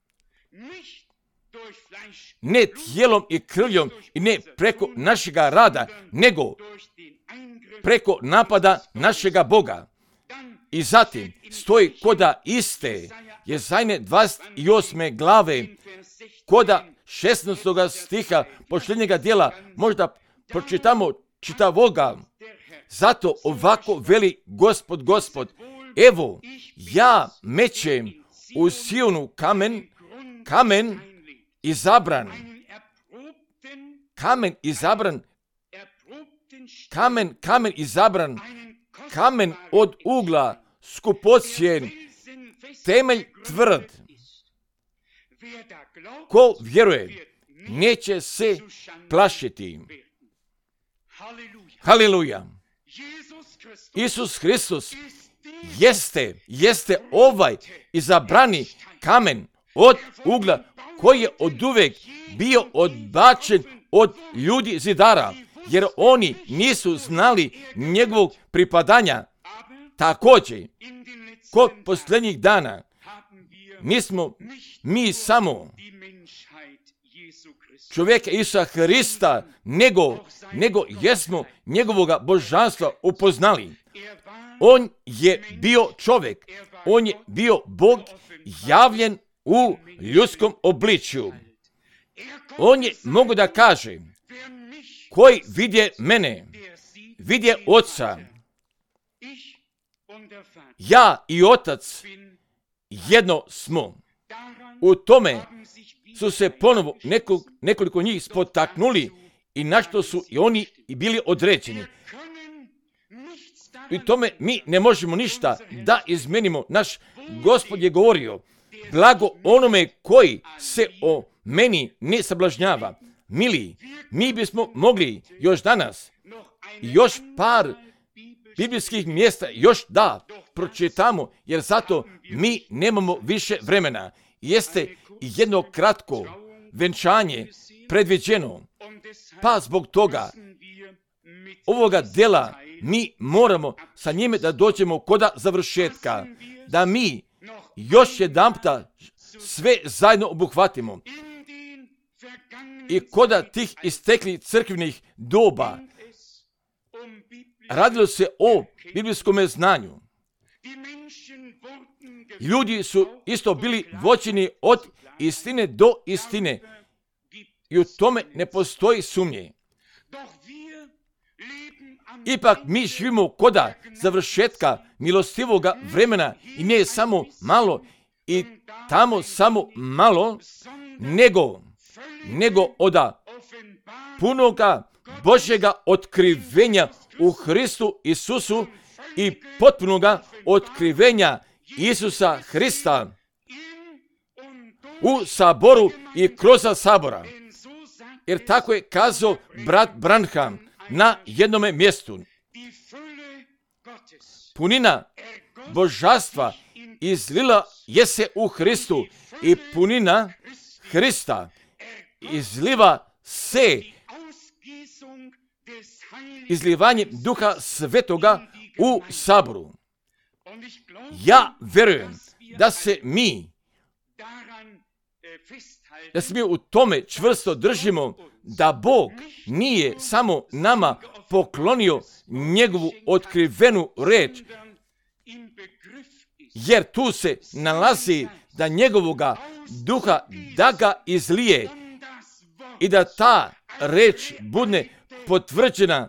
Ne tijelom i krvljom i ne preko našega rada, nego preko napada našega Boga. I zatim stoji koda iste Jezajne dvadeset osme glave, koda šesnaestoga stiha posljednjega dijela, možda pročitamo čitavoga. Zato ovako veli Gospod, Gospod, evo ja mećem u Sionu kamen, kamen izabran, kamen izabran, kamen, kamen izabran, kamen od ugla, skupocjen, temelj tvrd. Ko vjeruje, neće se plašiti. Haleluja. Isus Hristos jeste, jeste ovaj izabrani kamen od ugla koji je oduvijek bio odbačen od ljudi zidara, jer oni nisu znali njegovog pripadanja. Također, kod posljednjih dana, mi smo, mi samo čovjeka Isusa Hrista, nego, nego jesmo njegovoga božanstva upoznali. On je bio čovjek, on je bio Bog javljen u ljudskom obličju. On je mogu da kaže, koji vidje mene, vidje Oca. Ja i Otac jedno smo. U tome su se ponovo neko, nekoliko njih spotaknuli i na što su i oni i bili određeni. I tome mi ne možemo ništa da izmenimo. Naš Gospod je govorio, blago onome koji se o meni ne sablažnjava. Mili, mi bismo mogli još danas još par biblijskih mjesta još da pročitamo, jer zato mi nemamo više vremena. Jeste jedno kratko venčanje predviđeno, pa zbog toga ovoga dela mi moramo sa njime da dođemo koda završetka, da mi još jedanputa sve zajedno obuhvatimo. I koda tih istekli crkvenih doba radilo se o biblijskom znanju. Ljudi su isto bili vođeni od istine do istine i u tome ne postoji sumnje. Ipak mi živimo koda završetka milostivoga vremena i nije samo malo i tamo samo malo, nego, nego oda punoga Božjega otkrivenja u Hristu Isusu i potpunoga otkrivenja Isusa Hrista u saboru i kroz sabora. Jer tako je kazao brat Branham na jednome mjestu. Punina božanstva izlila je se u Hristu i punina Hrista izliva se izlivanjem Duha Svetoga u saboru. Ja vjerujem da se mi da se mi u tome čvrsto držimo, da Bog nije samo nama poklonio njegovu otkrivenu reč, jer tu se nalazi da njegovoga duha da ga izlije i da ta reč bude potvrđena,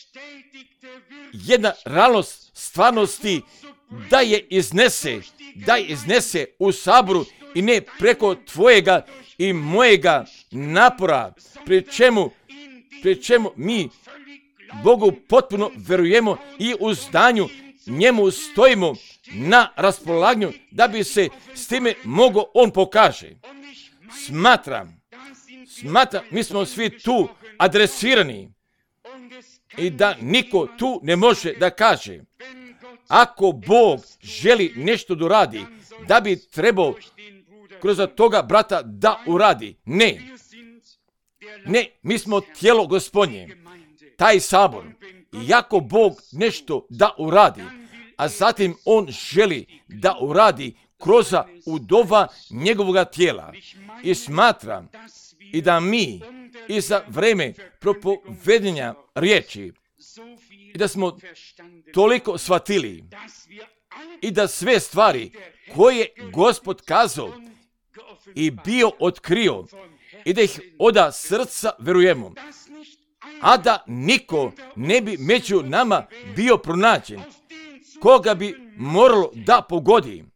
jedna realnost stvarnosti da je iznese, da je iznese u saboru i ne preko tvojega i mojega napora, pri čemu, pri čemu mi Bogu potpuno verujemo i u zdanju njemu stojimo na raspolaganju da bi se s time mogo on pokaže. Smatram, smatram, mi smo svi tu adresirani i da niko tu ne može da kaže. Ako Bog želi nešto da uradi, da bi trebao kroz toga brata da uradi. Ne. Ne, mi smo tijelo Gospodnje, taj sabor. I ako Bog nešto da uradi, a zatim on želi da uradi kroz udova njegovoga tijela. I smatram i da mi i za vreme propovedenja riječi i da smo toliko shvatili i da sve stvari koje Gospod kazao i bio otkrio i da ih oda srca verujemo, a da niko ne bi među nama bio pronađen, koga bi moralo da pogodi.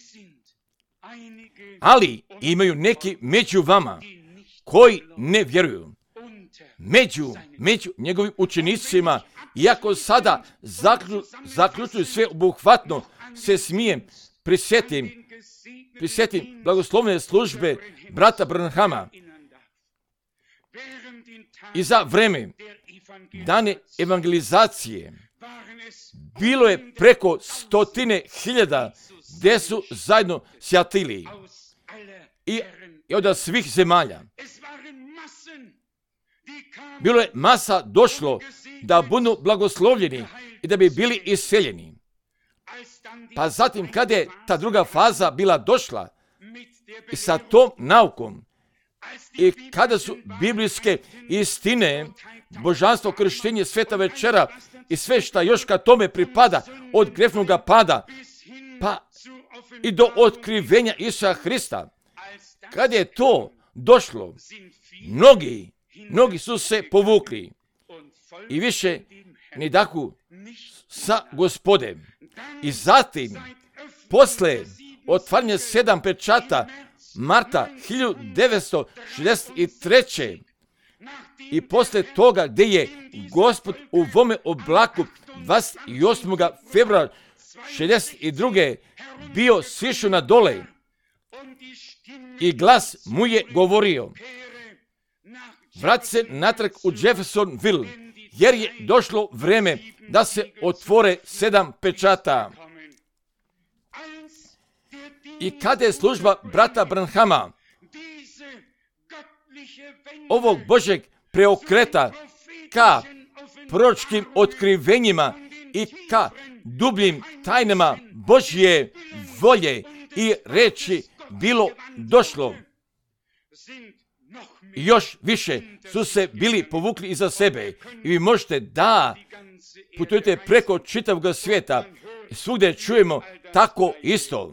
Ali imaju neki među vama koji ne vjeruju. Među, među njegovim učenicima, iako sada zaklju, zaključuju sve obuhvatno, se smijem prisjetim, prisjetim blagoslovne službe brata Branhama. I za vreme dane evangelizacije bilo je preko stotine hiljada gdje su zajedno sjatili i, i od svih zemalja. Bilo je masa došlo da budu blagoslovljeni i da bi bili iseljeni. Pa zatim kada je ta druga faza bila došla i sa tom naukom i kada su biblijske istine, božanstvo, krštenje, sveta večera i sve šta još ka tome pripada od grefnoga pada pa i do otkrivenja Isusa Hrista, kada je to došlo, mnogi, mnogi su se povukli i više ni dahu sa Gospodem. I zatim, posle otvaranja sedam pečata marta hiljadu devetsto šezdeset treće. i posle toga gdje je Gospod u vome oblaku dvadeset osmog februara šezdeset druge bio sišao na dole i glas mu je govorio: vrati se natrag u Jeffersonville, jer je došlo vreme da se otvore sedam pečata. I kada je služba brata Branhama ovog Božeg preokreta ka proročkim otkrivenjima i ka dubljim tajnama Božje volje i reči bilo došlo. Još više su se bili povukli iza sebe i vi možete da putujete preko čitavog svijeta. Svugdje čujemo tako isto.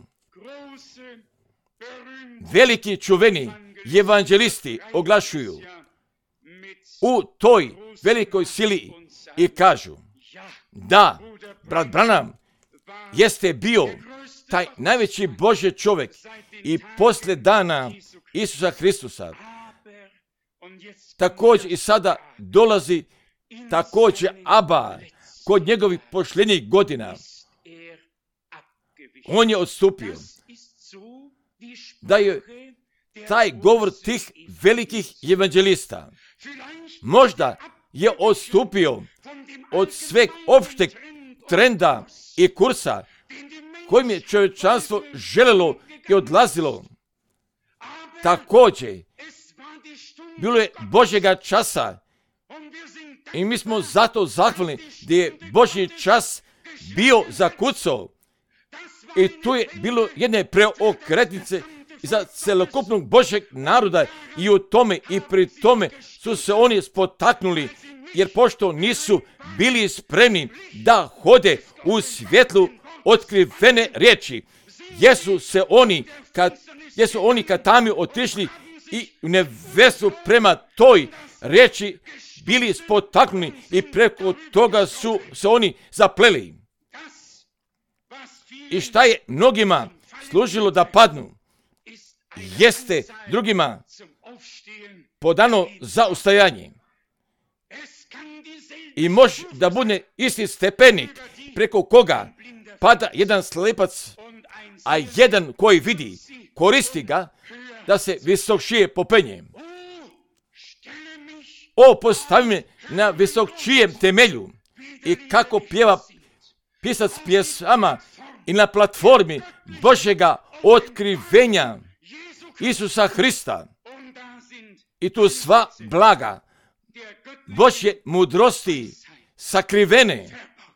Veliki čuveni evanđelisti oglašuju u toj velikoj sili i kažu da, brat Branham jeste bio taj najveći Božji čovjek i poslije dana Isusa Hristusa. Također i sada dolazi također Aba kod njegovih posljednjih godina. On je odstupio. Da je taj govor tih velikih evanđelista možda je odstupio od sveg opšteg trenda i kursa kojim je čovječanstvo želelo i odlazilo. Također, bilo je Božjega časa i mi smo zato zahvalni gdje je Božji čas bio zakucao i tu je bilo jedne preokretnice za celokupnog Božjeg naroda i u tome i pri tome su se oni spotaknuli, jer pošto nisu bili spremni da hode u svjetlu otkrivene riječi, jesu se oni kad, jesu oni kad tamo otišli i u nevesu prema toj riječi bili spotaknuli i preko toga su se oni zapleli. I šta je mnogima služilo da padnu, jeste drugima podano za ustajanje. I može da bude isti stepenik preko koga pada jedan slepac, a jedan koji vidi, koristi ga da se visokšije popenje. O, postavi me na visokčijem temelju i kako pjeva pisac pjesama i na platformi Božjega otkrivenja Isusa Hrista. I tu sva blaga Božje mudrosti sakrivene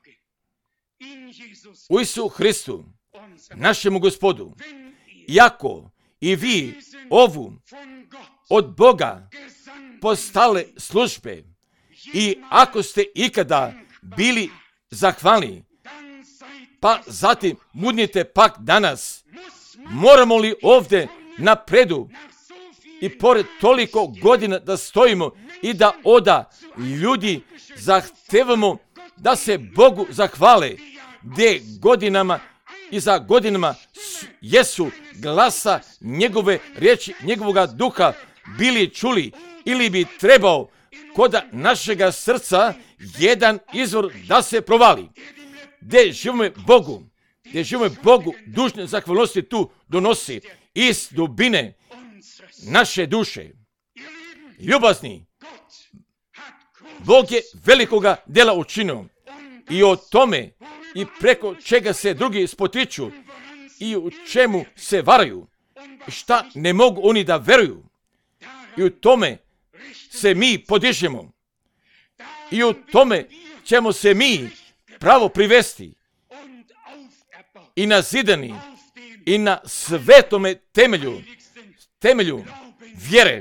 u Isu Hristu, našemu Gospodu. Iako i vi ovu od Boga postale službe i ako ste ikada bili zahvalni, pa zatim budnite pak danas, moramo li ovdje napredu i pored toliko godina da stojimo i da oda ljudi zahtevamo da se Bogu zahvale, gdje godinama i za godinama jesu glasa njegove riječi, njegovoga duha bili čuli, ili bi trebao kod našega srca jedan izvor da se provali. Gdje živimo Bogu, gdje živimo Bogu, dužne zahvalnosti tu donosi iz dubine naše duše. Ljubazni, Bog je velikoga djela učinio i o tome i preko čega se drugi spotiču i u čemu se varaju, šta ne mogu oni da veruju. I u tome se mi podižemo. I u tome ćemo se mi pravo privesti i na zidani i na svetome temelju, temelju vjere.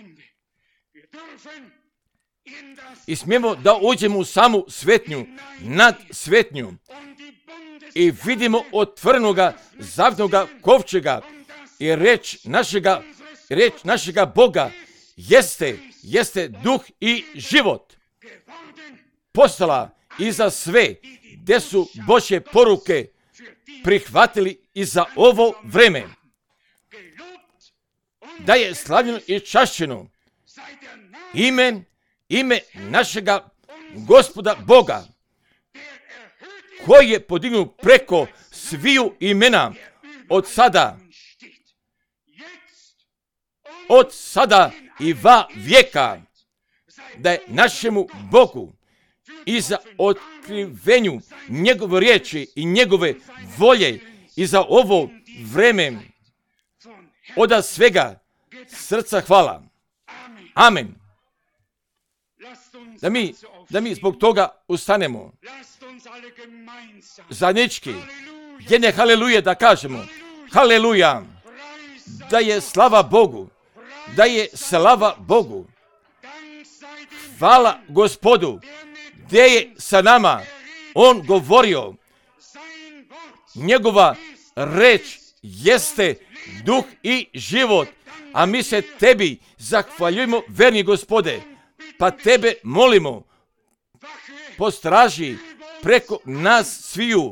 I smijemo da uđemo u samu svetnju, nad svetnju i vidimo otvorenoga zavjetnoga kovčega i reč našega, reč našega Boga jeste, jeste duh i život. Postala i za sve, gdje su Božje poruke prihvatili i za ovo vreme. Da je slavljeno i čašćeno ime, ime našega Gospoda Boga, koji je podignut preko sviju imena od sada, od sada i va vijeka, da je našemu Bogu i za otkrivenju njegove riječi i njegove volje i za ovo vreme od svega srca hvala. Amen. da mi, da mi zbog toga ustanemo. Zajednički, jedne haleluje da kažemo. Haleluja, da je slava Bogu, da je slava Bogu. Hvala Gospodu, gdje je sa nama On govorio. Njegova reč jeste duh i život, a mi se tebi zahvaljujemo, verni Gospode, pa tebe molimo, postraži preko nas sviju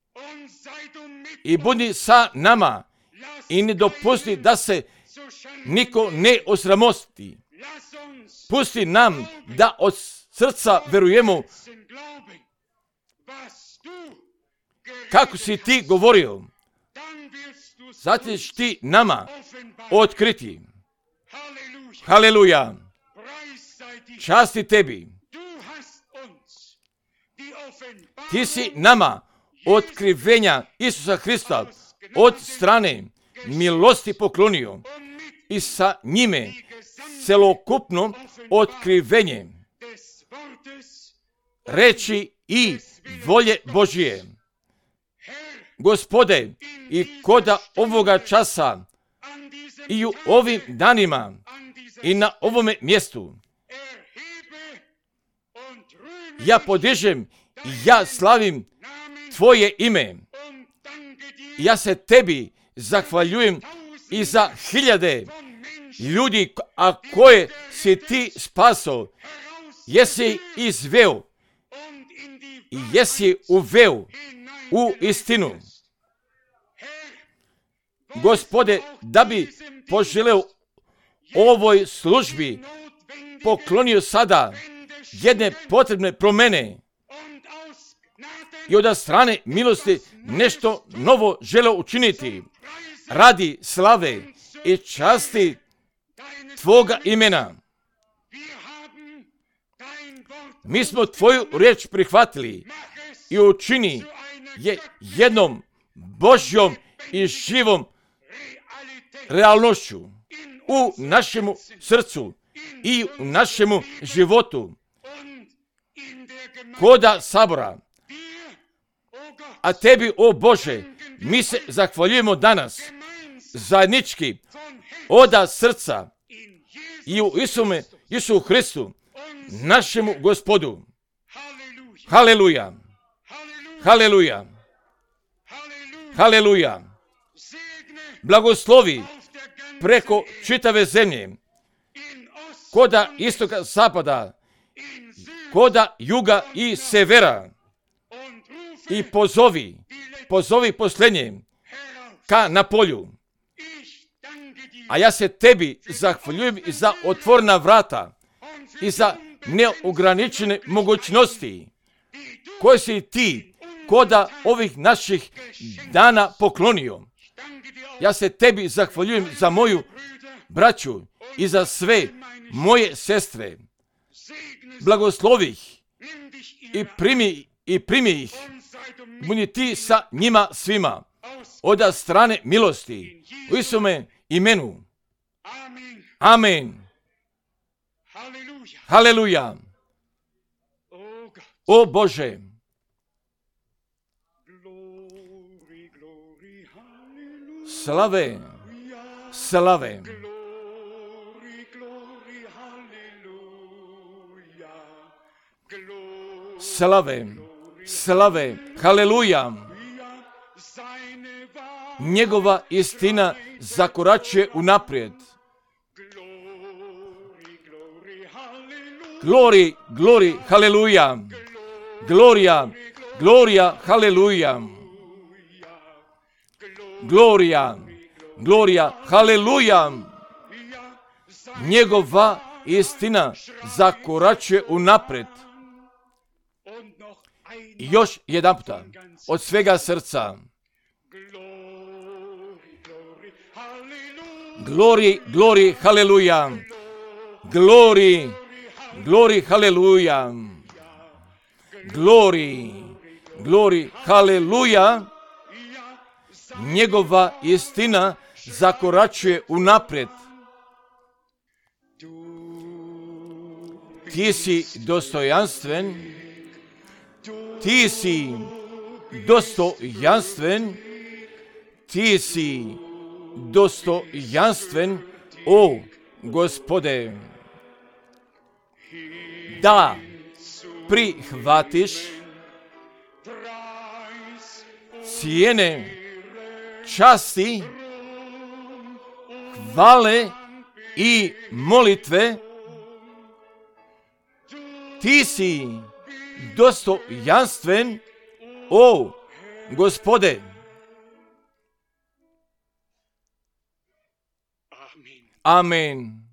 i budi sa nama i ne dopusti da se niko ne osramoti. Pusti nam da od srca verujemo kako si ti govorio. Zatim ćeš ti nama otkriti. Haleluja. Časti tebi. Ti si nama otkrivenja Isusa Hrista od strane milosti poklonio i sa njime celokupno otkrivenje reči i volje Božije. Gospode, i koda ovoga časa i u ovim danima i na ovome mjestu ja podižem i ja slavim Tvoje ime. Ja se tebi zahvaljujem i za hiljade ljudi, a koje si ti spaso, jesi izveo i jesi uveo u istinu. Gospode, da bi poželeo ovoj službi poklonio sada jedne potrebne promjene i od strane milosti nešto novo želeo učiniti radi slave i časti Tvoga imena. Mi smo Tvoju riječ prihvatili i učini je jednom Božjom i živom realnošću u našemu srcu i u našemu životu koda sabora. A tebi, o Bože, mi se zahvaljujemo danas zajednički oda srca i u Isume, Isu Hristu, našemu Gospodu. Haleluja. Haleluja. Haleluja. Blagoslovi preko čitave zemlje, koda istoka, zapada, koda juga i severa. I pozovi, pozovi posljednje ka na polju. A ja se tebi zahvaljujem i za otvorena vrata i za neograničene mogućnosti koje si ti koda ovih naših dana poklonio. Ja se tebi zahvaljujem za moju braću i za sve moje sestre. Blagoslovi ih i primi, i primi ih. Budi ti sa njima svima od strane milosti u Isume imenu. Amen. Haleluja. O Bože, slave, slave. Slave, slave, haleluja. Njegova istina zakoračuje unaprijed. Glori, glori, haleluja. Gloria, gloria, haleluja. Gloria, gloria, haleluja. Njegova istina zakoračuje unaprijed. I još jedan puta, od svega srca. Glori, glori, haleluja. Glori, glori, haleluja. Glori, glori, haleluja. Njegova istina zakoračuje unaprijed. ti si dostojanstven, ti si dostojanstven, ti si dostojanstven, o Gospode, da prihvatiš cijene časti, hvale i molitve. Ti si dostojanstven, o Gospode. Amen.